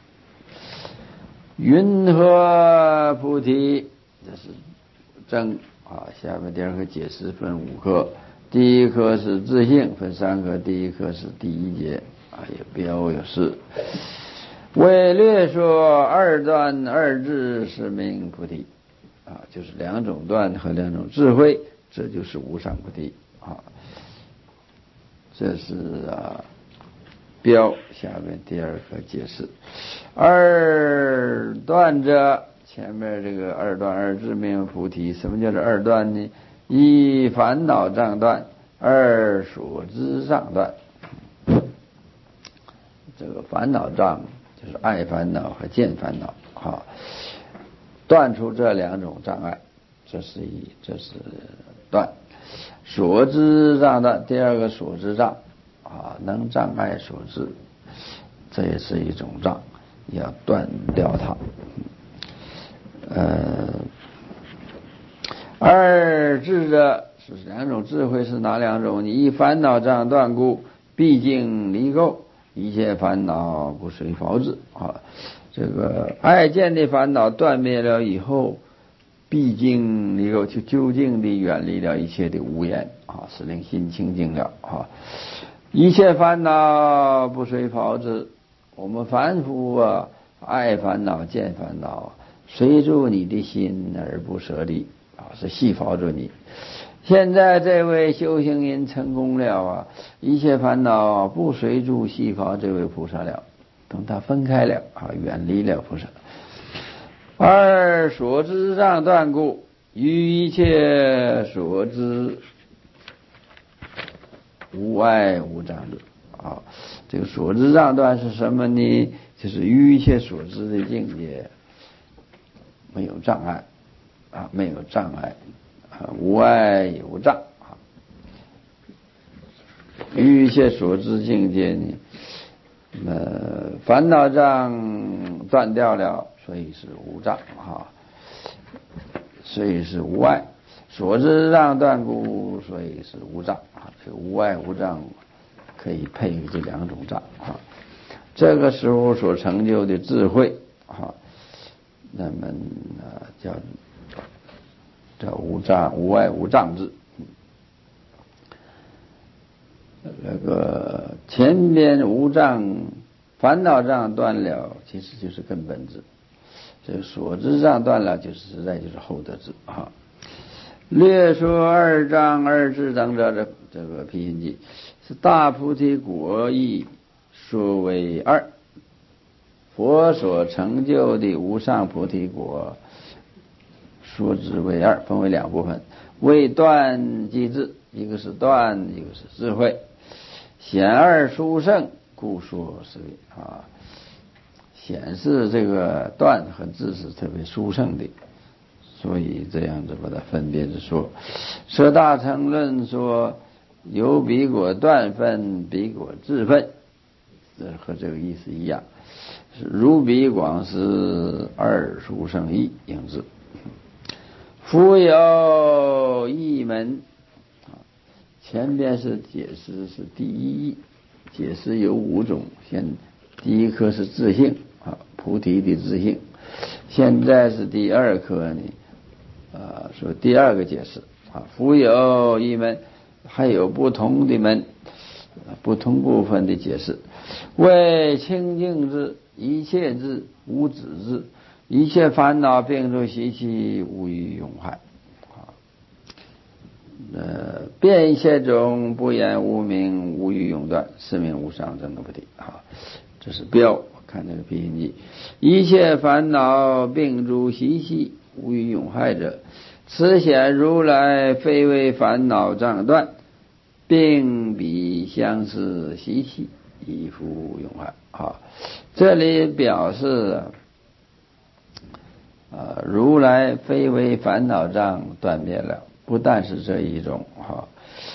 云何菩提？这是正啊，下面第二个解释分五科，第一科是自性，分三科，第一科是第一节啊，有标有示。为略说二段二智是名菩提啊，就是两种段和两种智慧，这就是无上菩提啊。这是啊标下面第二个解释。二段者，前面这个二段二智名菩提，什么叫做二段呢？一烦恼障断，二所知障断。这个烦恼障就是爱烦恼和见烦恼啊，断除这两种障碍，这是一，这是断。所知障断，第二个所知障啊，能障碍所知，这也是一种障，要断掉它。呃，二智者是两种智慧，是哪两种？你一烦恼障断故， 毕竟离垢，一切烦恼不随法子啊。这个爱见的烦恼断灭了以后，毕竟离垢，就究竟地远离了一切的无言啊，使令心清净了啊。一切烦恼不随法子，我们凡夫啊，爱烦恼见烦恼，随住你的心而不舍离啊，是系缚着你。现在这位修行人成功了啊，一切烦恼不随住系缚这位菩萨了，等他分开了啊，远离了菩萨。二所知障断故，于一切所知无碍无障者啊。这个所知障断是什么呢？就是于一切所知的境界没有障碍啊，没有障碍啊，无碍也无障啊。于一切所知境界呢，呃，烦恼障断掉了，所以是无障啊，所以是无碍。所知障断故，所以是无障啊。这无碍无障可以配于这两种障啊。这个时候所成就的智慧啊，那么啊叫叫无障无碍无障智。那个前边无障烦恼障断了，其实就是根本智。这个所知障断了，就是实在就是后得智啊。略说二障二智等者，这这个批心记是大菩提果义说为二，佛所成就的无上菩提果说之为二，分为两部分，为断即智，一个是断，一个是智慧，显二殊胜，故说是为啊，显示这个断和智是特别殊胜的，所以这样子把它分别着说。舍大乘论说有彼果断分，彼果智分，这和这个意思一样，是如彼广是二殊胜义应字。复有一门，前边是解释是第一义，解释有五种，先第一颗是自性啊，菩提的自性，现在是第二颗呢，啊，说第二个解释啊，复有一门，还有不同的门，不同部分的解释，为清净智、一切智、无止智，一切烦恼并入习气，无于永害啊。呃，变一切种不言无明，无于永断，是名无上正等菩提啊。这是标，看这个批心记，一切烦恼并入习气，无于永害者，此显如来非为烦恼障断，并彼相似习气，亦复永害啊。这里表示啊，如来非为烦恼障断灭了，不但是这一种哈，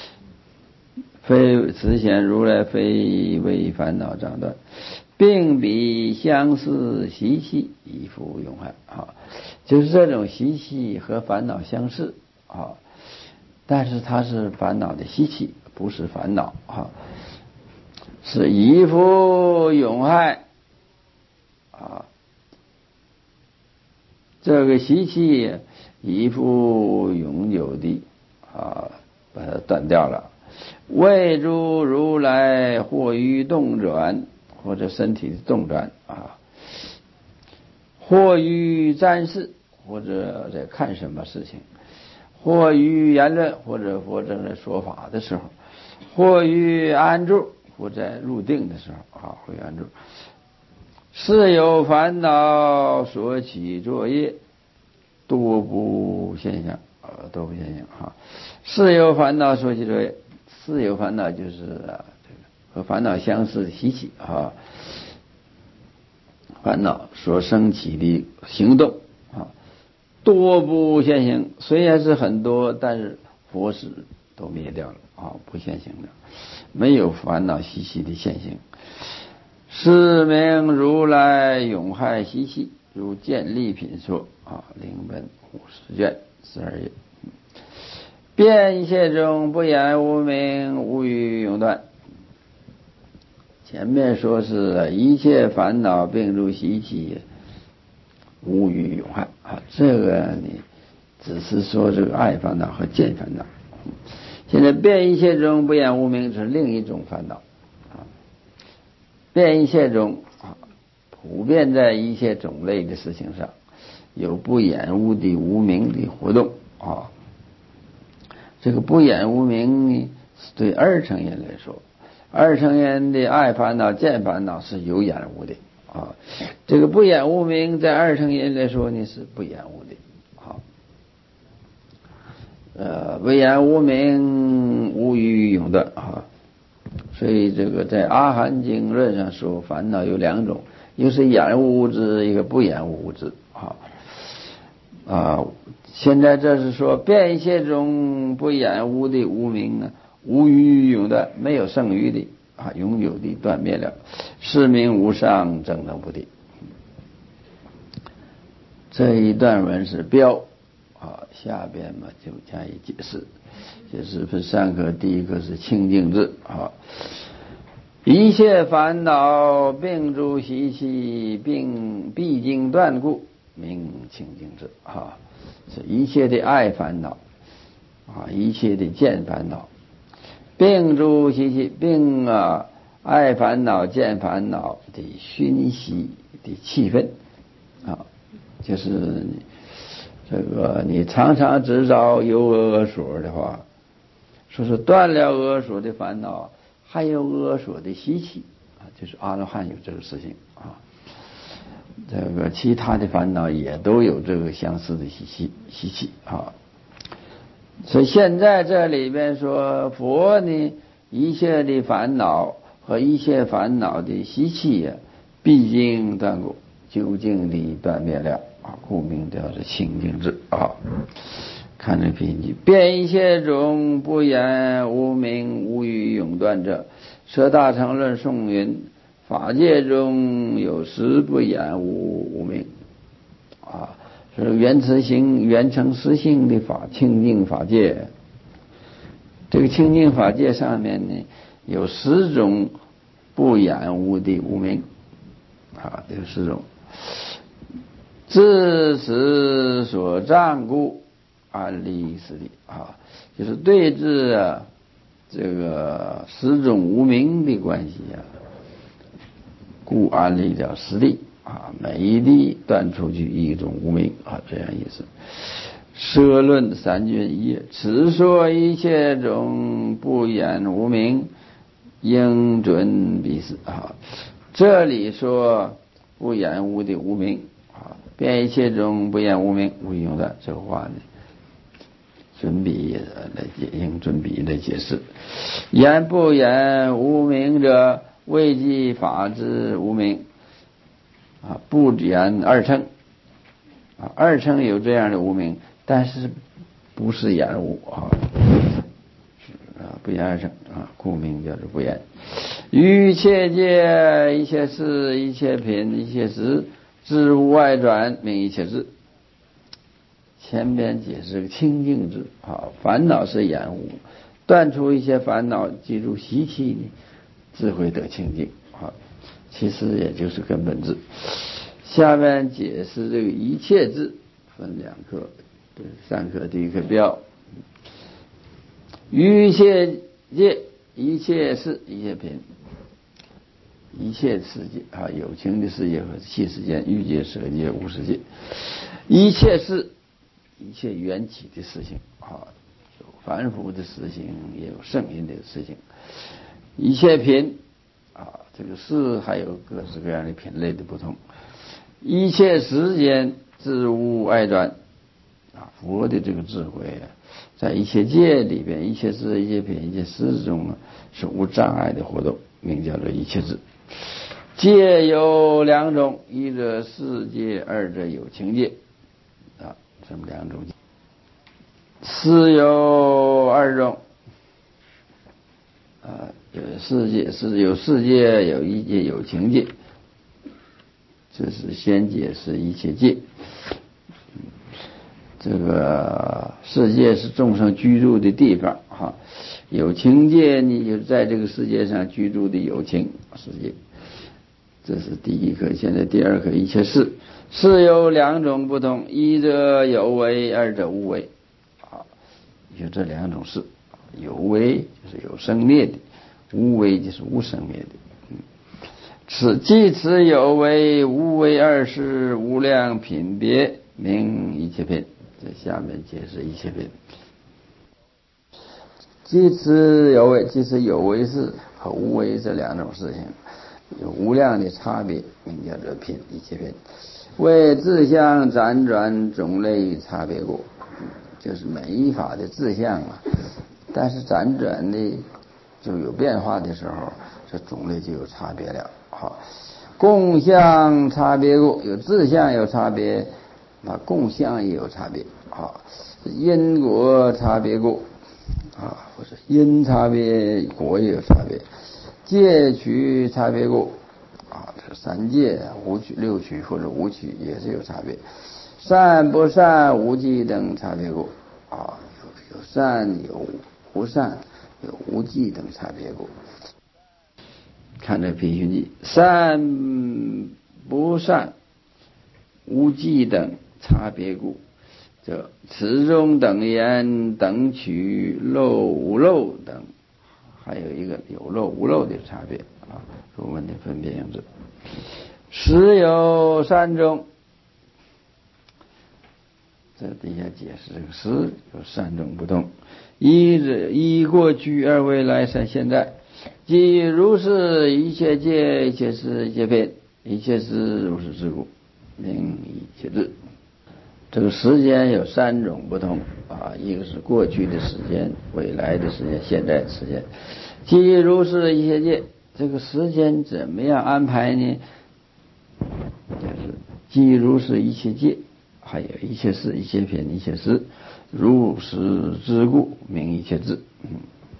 非此显如来非为烦恼障断，并彼相似习气，亦复永害啊，就是这种习气和烦恼相似啊，但是它是烦恼的习气，不是烦恼啊，是亦复永害啊。这个习气亦复永久的啊，把它断掉了。为诸如来或于动转，或者身体的动转啊，或于瞻视，或者在看什么事情，或于言论，或者佛正在说法的时候，或于安住，或在入定的时候啊，会安住。是有烦恼所起作业，多不现象，呃，多不现象哈。是有烦恼所起作业，是有烦恼就是啊，这个和烦恼相似的习气啊，烦恼所生起的行动啊，多不现行。虽然是很多，但是佛使都灭掉了啊，不现行了，没有烦恼习气的现行。是名如来永害习气，如见利品说啊，灵本五十卷十二页。变一切中不言无明，无于永断。 前面说是一切烦恼并入习气，无余有害啊，这个你只是说这个爱烦恼和见烦恼。现在变一切中不言无明是另一种烦恼啊，变一切中啊，普遍在一切种类的事情上有不言无的无明的活动啊。这个不言无明呢，是对二乘人来说，二乘人的爱烦恼见烦恼是有言无的啊，这个不言无明在二乘人来说呢是不言无的啊。呃，不言无明无余永断啊，所以这个在阿含经论上说烦恼有两种，一个是言无物质，一个不言无物质啊。啊，现在这是说变一切中不言无的无明呢，无余永断，没有剩余的啊，永久的断灭了，是名无上正等菩提。这一段文是标啊，下边嘛就加以解释。解释分三课，第一个是清净智啊，一切烦恼并诸习气，并必经断故，名清净智啊。是一切的爱烦恼啊，一切的见烦恼，并诸习气，并啊爱烦恼见烦恼的熏习的气氛啊，就是这个你常常执着有恶所的话，说是断了恶所的烦恼，还有恶所的习气啊，就是阿罗汉有这个事情啊。这个其他的烦恼也都有这个相似的习气习气啊。所以现在这里边说佛呢，一切的烦恼和一切烦恼的习气呀，毕竟断过，究竟的断灭了啊，故名叫是清净智啊。看这品句，变一切中不言无明无余永断者，舍大乘论颂云：法界中有时不言无无明啊，是缘持性缘成实性的法，清净法界。这个清净法界上面呢，有十种不言无的无明啊，有十种。自此所障故，安立实力啊，就是对治啊这个十种无明的关系啊，故安立了实力啊，每一力断出去一种无明啊，这样意思。摄论三卷一，此说一切种不言无明，应准彼事啊。这里说不言无的无明啊，变一切种不言无明无余永断，这话呢，准彼来解，应准彼来解释。言不言无明者，谓即法之无明啊，不言二乘啊，二乘有这样的无明，但是不是言无啊，啊不言二乘啊，故名叫做不言。于一切界、一切事、一切品、一切识，知无外转，名一切智。前边解释个清净智啊，烦恼是言无，断除一些烦恼，记住习气呢，智慧得清净啊，其实也就是根本智。下面解释这个一切智分两课，三课，第一课标，于一切界、一切事、一切品、一切世界啊，有情的世界和气世间、欲界、色界、无世界，一切事，一切缘起的事情啊，有凡夫的事情，也有圣人的事情。一切品啊，这个事还有各式各样的品类的不同。一切时间自无外转啊，佛的这个智慧啊，在一切界里边，一切事、一切品、一切事中啊，是无障碍的活动，名叫做一切智。界有两种，一者世界，二者有情界啊，这么两种。事有二种啊，有世界是有世界，有一界，有情界。这是先解释一切界。这个世界是众生居住的地方哈， 有情界，你就在这个世界上居住的有情世界。这是第一课。现在第二课，一切事，事有两种不同，一者有为，二者无为。啊，有这两种事，有为就是有生灭的，无为就是无生灭的。嗯，此即此有为无为二事，无量品别，名一切品。这下面解释一切品。即此有为，即此有为事和无为这两种事情有无量的差别，名叫做品，一切品。为自相辗转，种类差别过，就是每一法的自相嘛，但是辗转的就有变化的时候，这种类就有差别了。好，共相差别过，有自相有差别，那共相也有差别。好，因果差别过啊，或者因差别果也有差别，戒取差别过啊，这三戒、五取、六取或者五取也是有差别，善不善、无记等差别过啊，有有善有不善，有无记等差别过。看这批训记，善不善、无记等差别故，这此中等言、等取、漏无漏等，还有一个有漏无漏的差别啊。中文的分别用字，实有三种。这底下解释这个实有三种不同：一是一过去，二未来，三现在。即如是一切界，一切事，一切品，一切事如是之故，名一切智。这个时间有三种不同啊，一个是过去的时间，未来的时间，现在的时间。即如是一切界，这个时间怎么样安排呢？就是即如是一切界，还有一切事，一切品，一切事，如是之故，名一切智。嗯，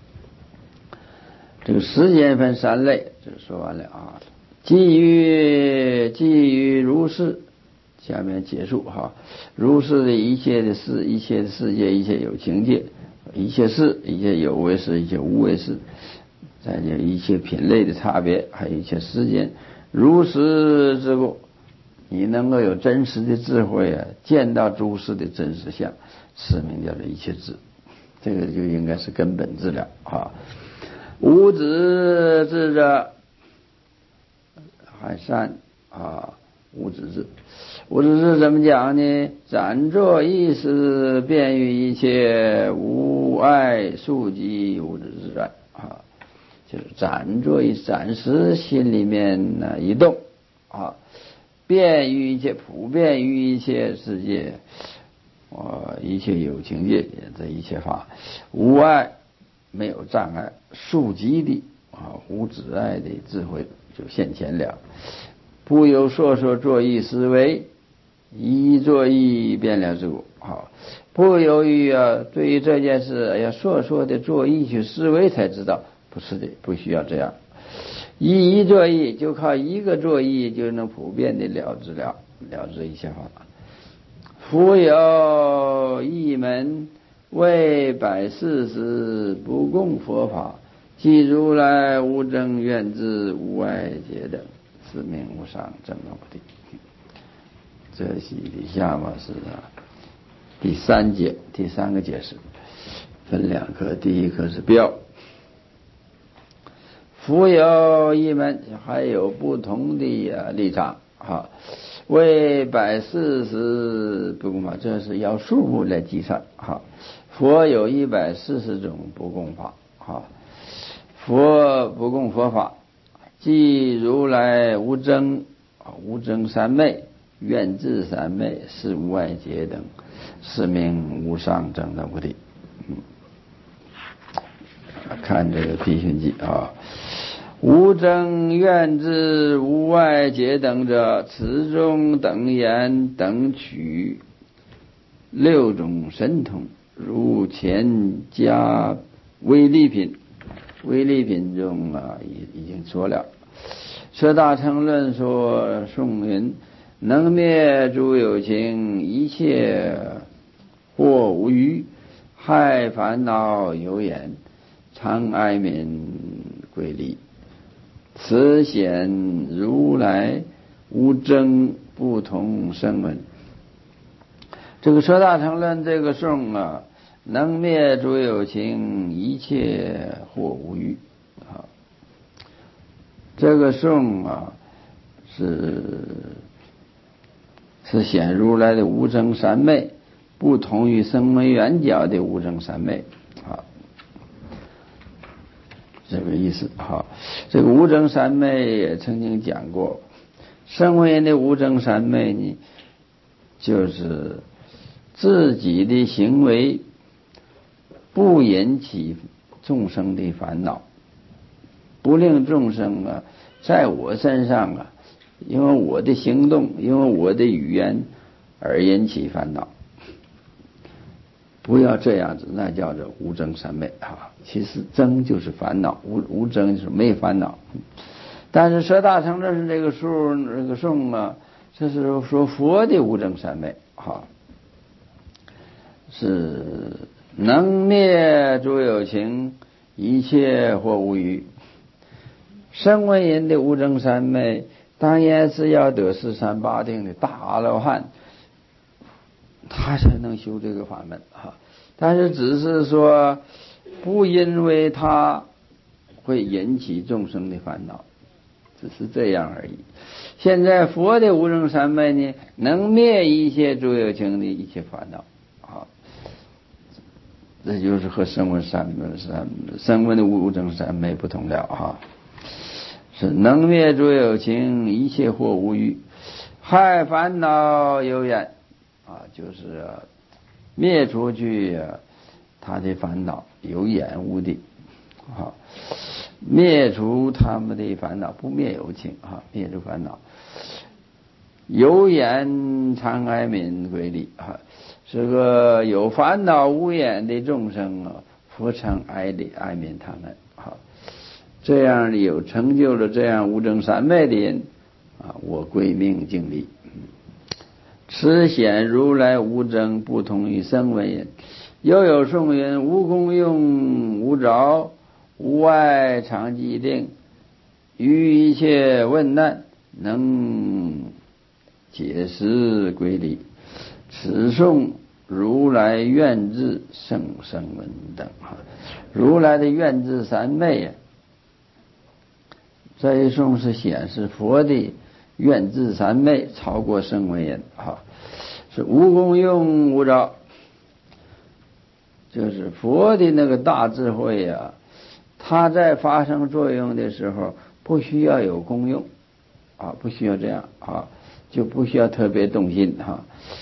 这个时间分三类，这说完了啊。基于基于如是，下面结束哈。如是的一切的事，一切的世界，一切有情界，一切事，一切有为事，一切无为事，再有一切品类的差别，还有一切时间。如是之故，你能够有真实的智慧啊，见到诸事的真实相，此名叫做一切智。这个就应该是根本智了啊。无止智者还善啊，无止智。无止智怎么讲呢？暂作意识，便于一切，无碍速疾，无止自在啊。就是暂作意，暂时心里面呢一动啊，便于一切，普遍于一切世界，啊，一切有情界，这一切法无碍，没有障碍，速疾的啊，无止碍的智慧就现前了。不由说说作意思维，一作意变了之故。好，不由于啊，对于这件事要说说的作意去思维才知道，不是的，不需要这样。一一作意，就靠一个作意就能普遍的了知了了知一切法。夫有一门为百世时不共佛法，即如来无争愿智无碍解等，是名无上正等不定。这是下面是第三节，第三个解释，分两课。第一课是标，夫有一门，还有不同的立场啊。为百世时不共法，这是要数目来计算哈。佛有一百四十种不共法哈，佛不共佛法，即如来无争无争三昧、愿智三昧、是无碍解等，是名无上正等不定。嗯，看这个批训记啊。无争愿智无碍解等者，此中等言等取六种神通，如前加威力品，威力品中啊已已经说了。舍大乘论说颂云：能灭诸有情，一切或无余，害烦恼有眼， 常哀悯归离，此显如来无争不同声闻。这个说大乘论这个颂啊，能灭诸有情，一切或无余啊。这个颂啊，是是显如来的无争三昧，不同于声闻缘觉的无争三昧啊，这个意思哈。这个无争三昧也曾经讲过，声闻的无争三昧呢，就是自己的行为不引起众生的烦恼，不令众生啊在我身上啊，因为我的行动，因为我的语言而引起烦恼。不要这样子，那叫做无争三昧啊。其实争就是烦恼，无无争就是没烦恼。但是说大乘论这个数这个颂啊，这是说佛的无争三昧啊，是能灭诸有情，一切或无余。声闻人的无争三昧，当然是要得四三八定的大阿罗汉，他才能修这个法门哈。但是只是说，不因为他会引起众生的烦恼，只是这样而已。现在佛的无争三昧呢，能灭一切诸有情的一切烦恼啊，这就是和声闻三三声闻的无争三昧不同了哈。是能灭诸有情，一切或无余，害烦恼有眼啊，就是啊灭出去啊他的烦恼有眼无的啊，灭除他们的烦恼，不灭有情啊，灭除烦恼。有眼常哀悯归离啊，这个有烦恼无眼的众生啊，佛常哀悯哀悯他们啊。这样的有成就了这样无争三昧的人啊，我归命敬礼。此显如来无争不同于声闻人，又有颂云：无功用，无着，无碍常寂定，于一切问难能解释归离。此颂如来愿智胜声闻等啊，如来的愿智三昧啊。这一颂是显示佛的愿智三昧超过声闻人啊，是无功用无着，就是佛的那个大智慧啊，它在发生作用的时候不需要有功用啊，不需要这样啊，就不需要特别动心哈、啊。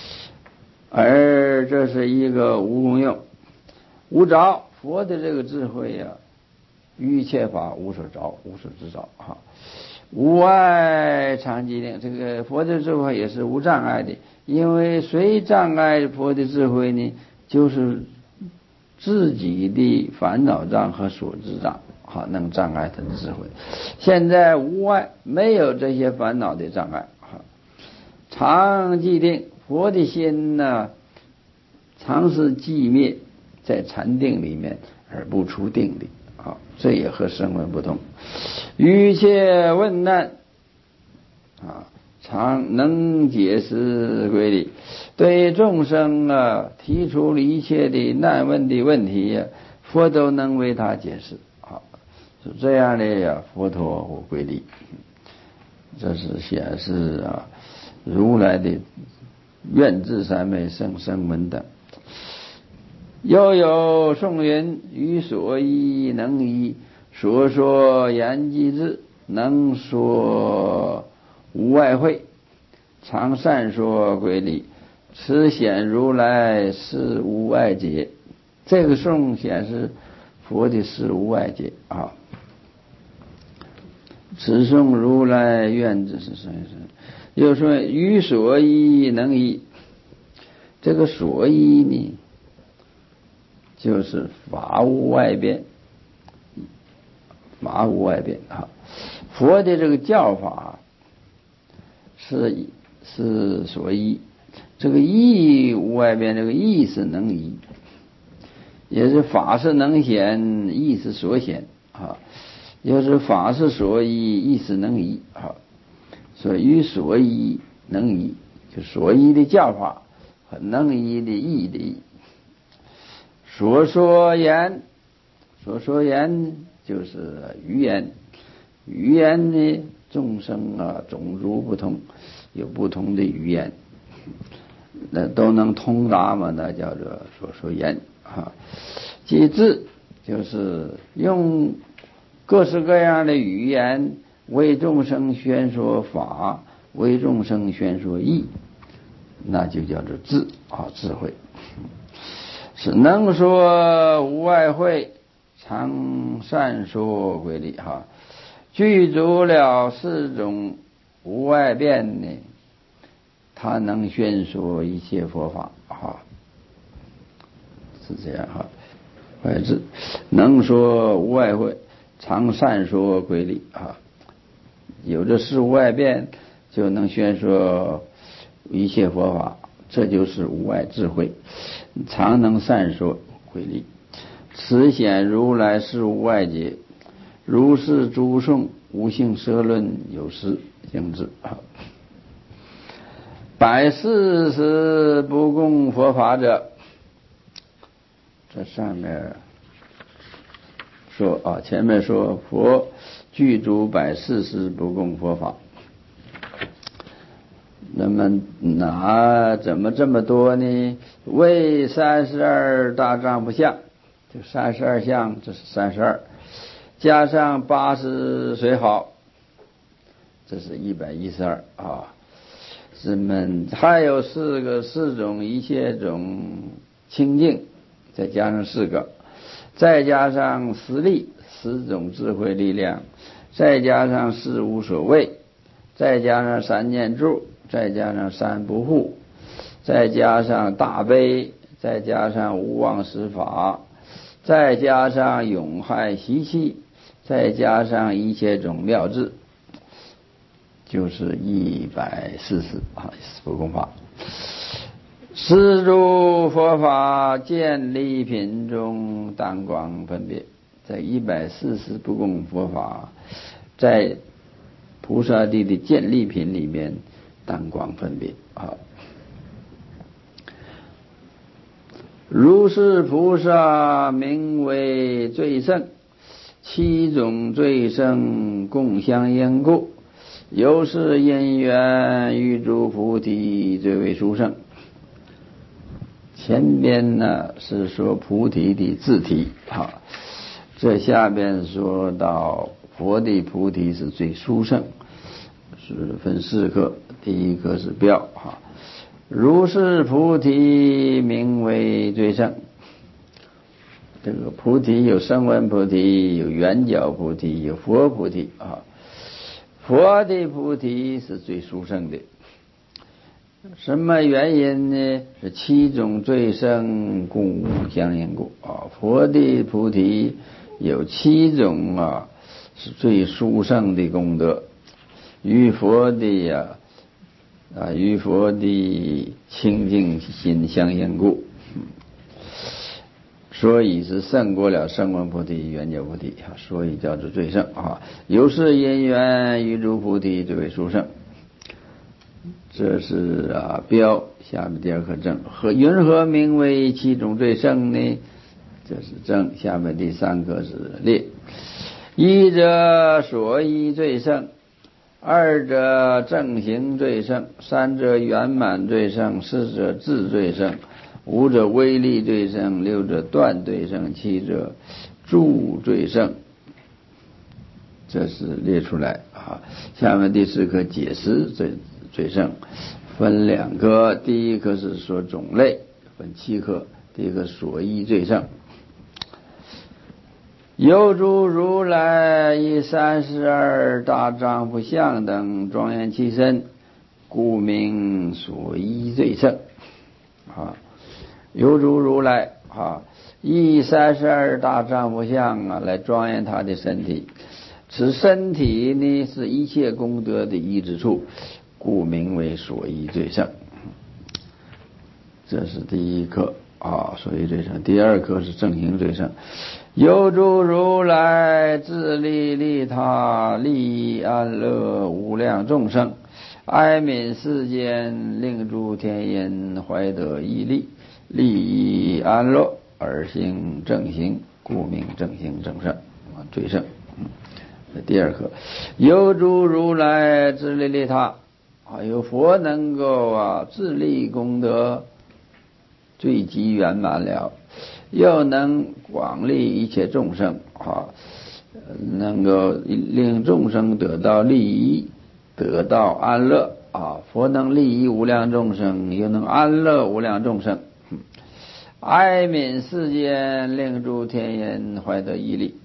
而这是一个无功用无着，佛的这个智慧啊，于一切法无所着，无所知着哈，无碍常寂定。这个佛的智慧也是无障碍的，因为谁障碍佛的智慧呢？就是自己的烦恼障和所知障，好能障碍他的智慧。现在无碍，没有这些烦恼的障碍，哈，常寂定。佛的心呢，常是寂灭在禅定里面，而不出定力。好，这也和声闻不同。于一切问难啊，常能解释归离。对众生啊提出了一切的难问的问题呀、啊，佛都能为他解释。好，是这样的呀，佛陀或归离。这是显示啊，如来的愿智三昧胜声闻等。又有颂云：于所依能依，所说言即智，能说无外慧，常善说归离。此显如来是无外解。这个颂显示佛的是无外解啊。此颂如来愿智是什么？又说于所依能依，这个所依呢，就是法无外变，法无外变啊。佛的这个教法是是所依，这个依无外变，这个依是能依， 也是法是能显，义是所显啊。又是法是所依，义是能依啊。所以所依能依，就所依的教法和能依的义的义。所说言，所说言就是语言，语言呢，众生啊种族不同，有不同的语言，那都能通达嘛，那叫做所说言啊。即智就是用各式各样的语言为众生宣说法，为众生宣说义，那就叫做智啊，智慧。是能说无外会，常善说规律哈，具足了四种无外变呢，他能宣说一切佛法哈，是这样哈。外智能说无外会，常善说规律啊，有这事无外变，就能宣说一切佛法，这就是无外智慧。常能善说规律，此显如来事无外解，如是诸颂无性摄论有时应知啊。百四十不共佛法者，这上面说啊，前面说佛具足百四十不共佛法，那么哪怎么这么多呢？为三十二大丈夫相，就三十二相，这是三十二，加上八十随好，这是一百一十二啊。什么还有四个四种一切种清净，再加上四个，再加上十力十种智慧力量，再加上四无所谓，再加上三念住，再加上三不护，再加上大悲，再加上无妄实法，再加上永害习气，再加上一切种妙智，就是一百四十啊，不共法。四诸佛法建立品中当光分别，在一百四十不共佛法，在菩萨地的建立品里面当光分别啊。如是菩萨名为最胜，七种最胜共相因故，由是因缘与诸菩提最为殊胜。前边呢是说菩提的自体啊，这下边说到佛的菩提是最殊胜，是分四个，第一个是标啊，如是菩提名为最胜。这个菩提有声闻菩提，有圆觉菩提，有佛菩提啊。佛的菩提是最殊胜的，什么原因呢？是七种最胜共相因故啊。佛的菩提有七种啊，是最殊胜的功德，与佛的呀啊与佛的清净心相因故，所以是胜过了声闻菩提、圆觉菩提，所以叫做最胜啊。由是因缘与诸菩提最为殊胜。这是啊标，下面第二颗正，和云何名为七种最胜呢？这是正，下面第三颗是列。一者所依最胜，二者正行最胜，三者圆满最胜，四者智最胜，五者威力最胜，六者断最胜，七者助最胜。这是列出来啊。下面第四颗解释最最胜，分两颗，第一颗是说种类，分七颗，第一个所依最胜。有诸如来以三十二大丈夫相等庄严其身，故名所依最胜啊。有诸如来啊，以三十二大丈夫相啊来庄严他的身体，此身体呢是一切功德的依之处，故名为所依最胜。这是第一课啊，所以最胜。第二颗是正行最胜。有诸如来自利利他，利益安乐无量众生，哀悯世间，令诸天人怀得义利，利益安乐而行正行，故名正行正胜啊，最胜。嗯，第二颗，有诸如来自利利他，啊，有佛能够啊自利功德最极圆满了，又能广利一切众生啊，能够令众生得到利益，得到安乐啊。佛能利益无量众生，又能安乐无量众生。哀悯世间，令诸天人怀得义利。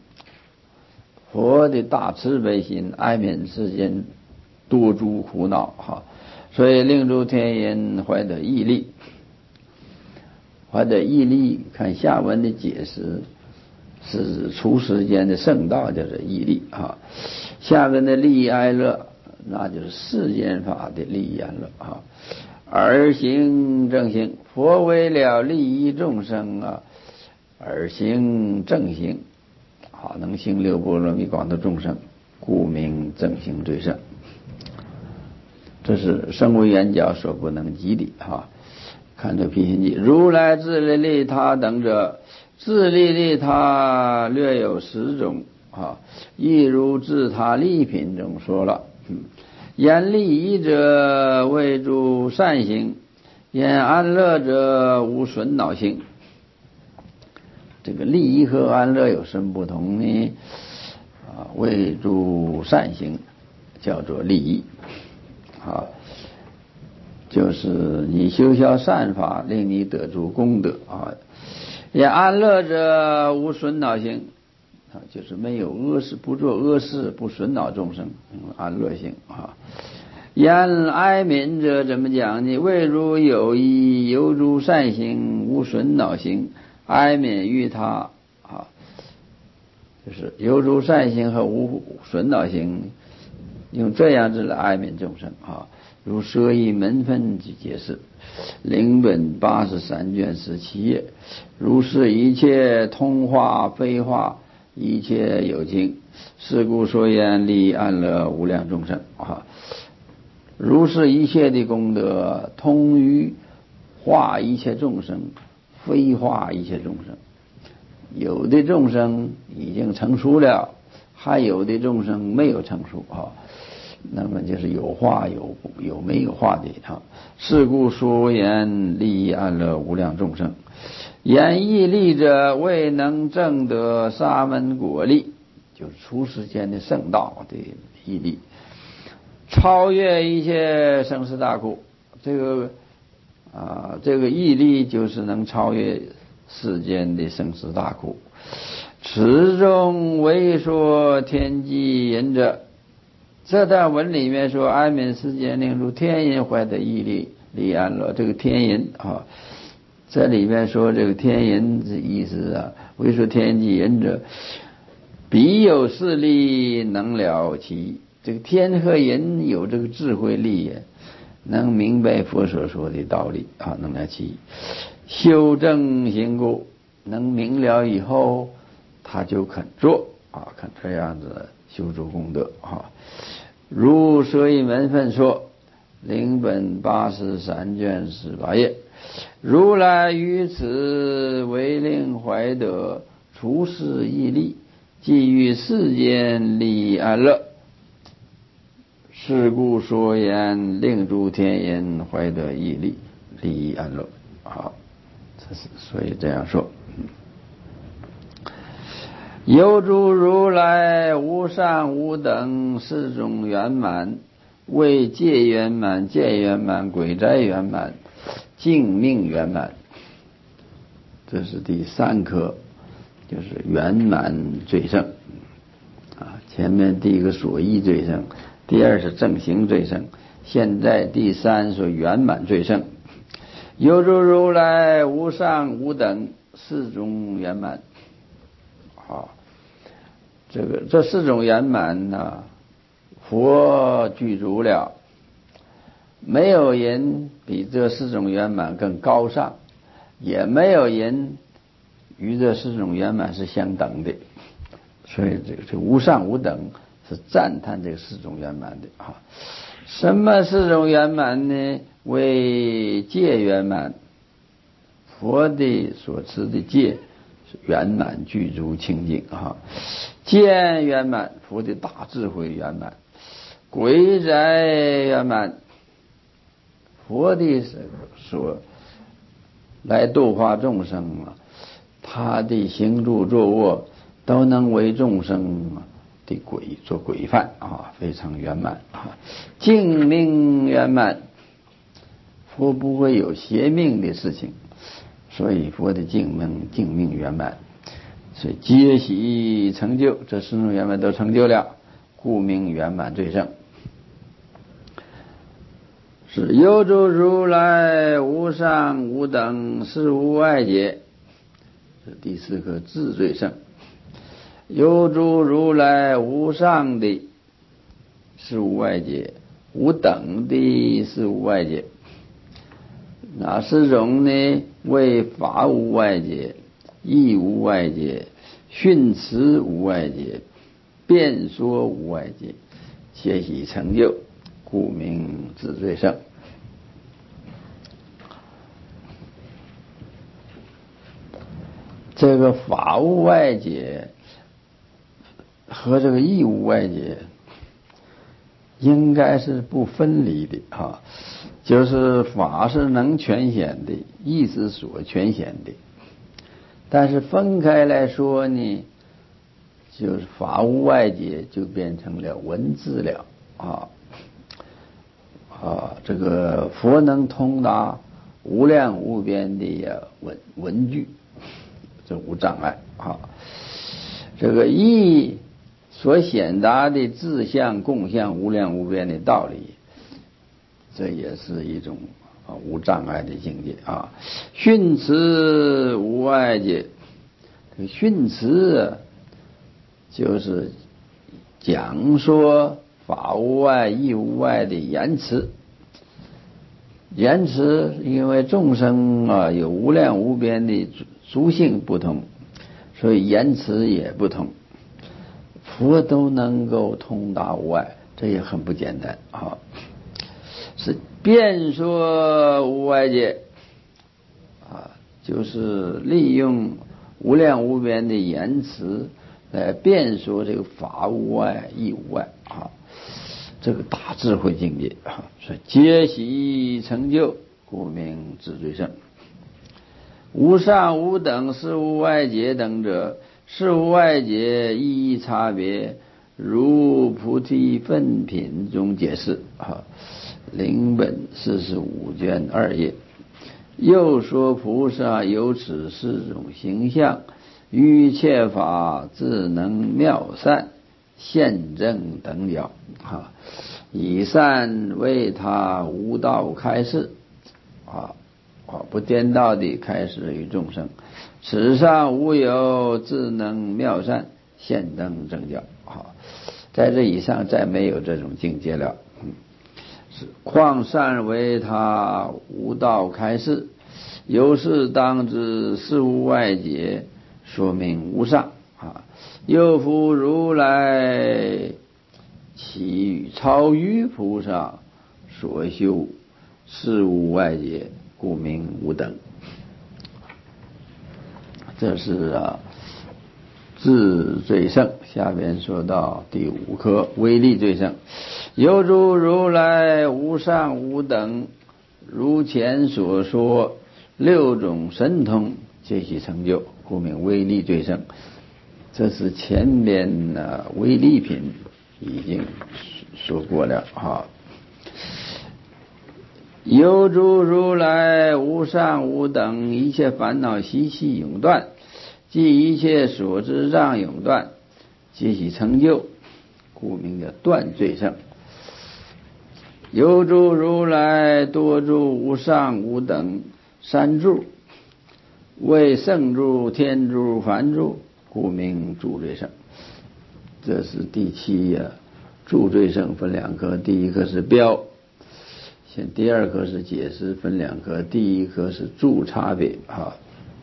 佛的大慈悲心哀悯世间多诸苦恼哈，所以令诸天人怀得义利。怀得义利，看下文的解释是出世间的圣道，叫做义利啊。下文的利益安乐，那就是世间法的利益安乐啊。而行正行，佛为了利益众生啊，而行正行啊，能行六波罗蜜广度众生，故名正行最胜。这是声闻缘觉所不能及的哈。看这辟心记，如来自利利他等者，自利利他略有十种啊，亦如自他利品中说了。嗯，言利益者为诸善行，言安乐者无损恼行。这个利益和安乐有什么不同呢？啊，为诸善行叫做利益啊。就是你修效善法，令你得出功德啊。也安乐者无损恼行啊，就是没有恶事，不做恶事，不损恼众生，嗯，安乐行啊。言哀悯者怎么讲呢？为如有益，犹如善行，无损恼行，哀悯于他啊，就是犹如善行和无损恼行，用这样子来哀悯众生啊。如舍义门分之解释，灵本八十三卷十七页。如是一切通化非化，一切有情，是故说言利益安乐无量众生啊。如是一切的功德，通于化一切众生，非化一切众生。有的众生已经成熟了，还有的众生没有成熟啊。那么就是有化有有没有化的啊。是故说言利益安乐无量众生，言义利者未能证得沙门果利，就是出世间的圣道的义利，超越一切生死大苦。这个啊，这个义利就是能超越世间的生死大苦。此中为说天机人者。这段文里面说，哀悯世间，令诸天人怀得义利，利安乐。这个天人啊，这里面说这个天人的意思啊，为说天机人者，彼有势力能了其。这个天和人有这个智慧力，能明白佛所说的道理啊，能了其。修正行故，能明了以后，他就肯做啊，肯这样子修诸功德啊。如舍义门分说，灵本八十三卷十八页。如来于此为令怀得出世义利，即于世间利益安乐。是故说言令诸天人怀得义利，利益安乐。好，这是所以这样说。有诸如来无上无等四种圆满，为戒圆满、戒圆满、轨斋圆满、净命圆满。这是第三颗，就是圆满最胜啊。前面第一个所依最胜，第二是正行最胜，现在第三是圆满最胜。有诸如来无上无等四种圆满。啊，这个这四种圆满呢，佛具足了，没有人比这四种圆满更高尚， 也没有人与这四种圆满是相等的，所以这个这无上无等是赞叹这个四种圆满的啊。什么四种圆满呢？为戒圆满，佛的所持的戒是圆满具足清净啊。见圆满，佛的大智慧圆满；归宅圆满，佛的所来度化众生啊，他的行住坐卧都能为众生的规做规范啊，非常圆满啊。净命圆满，佛不会有邪命的事情，所以佛的净命净命圆满，所以皆喜成就，这四种圆满都成就了，故名圆满最胜。是有诸如来无上无等是无外界，这第四个智最胜。有诸如来无上的是无外界，无等的是无外界。哪四种呢？为法无外界，义无外界，训词无外界，辩说无外界，皆喜成就，故名智最胜。这个法无外界和这个义无外界应该是不分离的啊，就是法是能全显的，义是所全显的。但是分开来说呢，就是法无外界就变成了文字了啊啊，这个佛能通达无量无边的文文句，这无障碍啊。这个义所显达的自相共相无量无边的道理，这也是一种啊无障碍的境界啊。训词无外界，这个训词就是讲说法无外义无外的言辞。言辞因为众生啊有无量无边的族性不同，所以言辞也不同。佛都能够通达无碍，这也很不简单啊。是辩说无外界啊，就是利用无量无边的言辞来辩说这个法无外义无外啊，这个大智慧境界啊，所以皆喜成就，故名智最胜。无上无等是无外界等者，是无外界一一差别，如菩提分品中解释啊，灵本四十五卷二页。又说菩萨有此四种形象，于一切法自能妙善现证等了啊，以善为他无道开示啊。啊，不颠倒地开示于众生，此上无有自能妙善现登正教啊，在这以上再没有这种境界了。嗯，是况善为他无道开示，由是当知事无外界，说明无上啊。又复如来其与超于菩萨所修事无外界，故名无等。这是啊智最胜。下边说到第五科威力最胜。有诸如来无上无等，如前所说六种神通皆悉成就，故名威力最胜。这是前边的威力品已经说过了啊。有诸如来无上无等，一切烦恼习气永断，即一切所知障永断，皆悉成就，故名叫断最胜。有诸如来多住无上无等三住，为圣住天住梵住，故名住最胜。这是第七呀、住最胜分两科，第一个是标， 现第二科是解释分两科，第一科是住差别啊。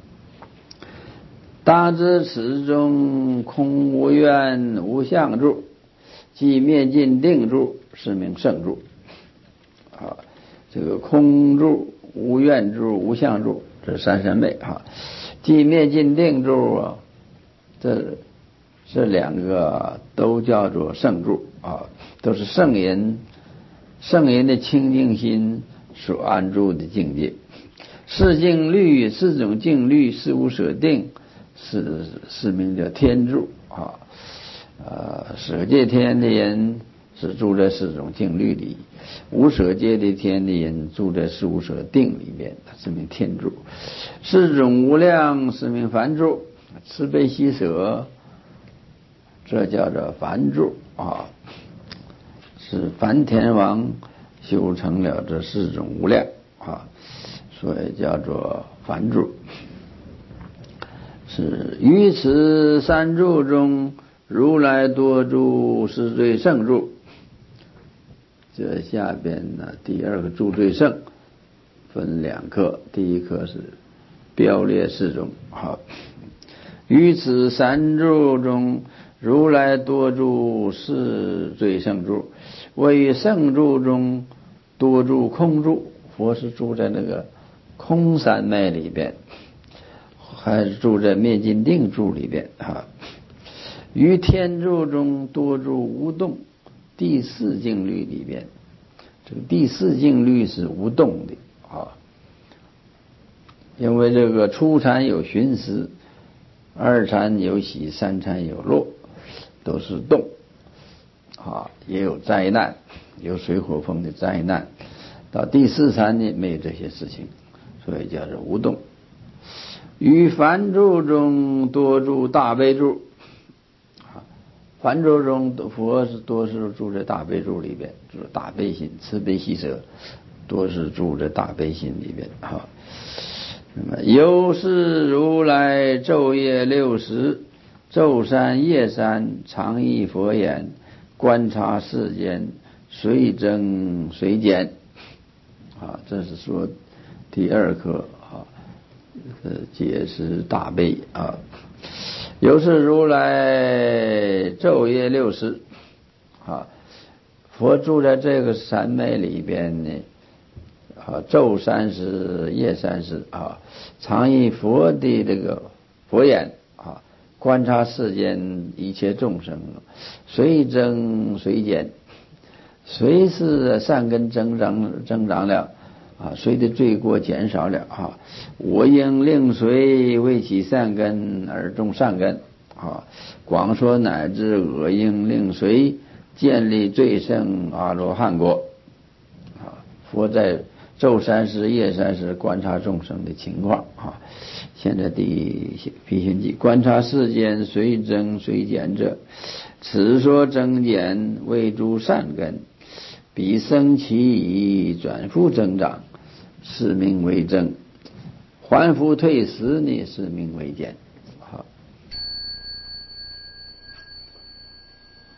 当知此中空无愿无相住，即灭尽定住，是名胜住啊。这个空住、无愿住、无相住，这是三三昧啊。即灭尽定住啊，这这两个都叫做胜住啊，都是圣人圣人的清净心所安住的境界。四境律，四种境律，事无所定，是是名叫天住啊。呃，舍界天的人是住在四种境律里，无舍界的天的人住在事无所定里面，是名天住。四种无量是名梵住，慈悲喜舍，这叫做梵住啊。是梵天王修成了这四种无量啊，所以叫做梵住。是于此三住中，如来多住是最胜住。这下边呢，第二个住最胜分两科，第一科是标列四种啊。于此三住中，如来多住是最胜住。位于胜住中多住空住，佛是住在那个空三昧里边，还是住在灭尽定住里边啊？于天住中多住无动，第四境律里边，这个第四境律是无动的啊。因为这个初禅有寻思，二禅有喜，三禅有乐，都是动啊，也有灾难，有水火风的灾难。到第四禅呢，没有这些事情，所以叫做无动。于梵住中多住大悲住啊，梵住中佛是多是住在大悲住里边，住大悲心，慈悲喜舍，多是住在大悲心里边啊。那么由是如来昼夜六时，昼三夜三，常忆佛言，观察世间，随增随减啊。这是说第二课啊，呃，解释大悲啊。由是如来昼夜六时啊，佛住在这个三昧里边呢，啊，昼三时，夜三时啊，常以佛的这个佛眼啊，观察世间一切众生，随增随减，随是善根增长增长了啊，随的罪过减少了啊。我应令随为其善根而种善根啊，广说乃至我应令随建立最胜阿罗汉国啊。佛在昼三时夜三时观察众生的情况啊。现在第辟心记，观察世间随增随减者，此说增减为诸善根，彼生其已转复增长，是名为增；还复退失呢，是名为减。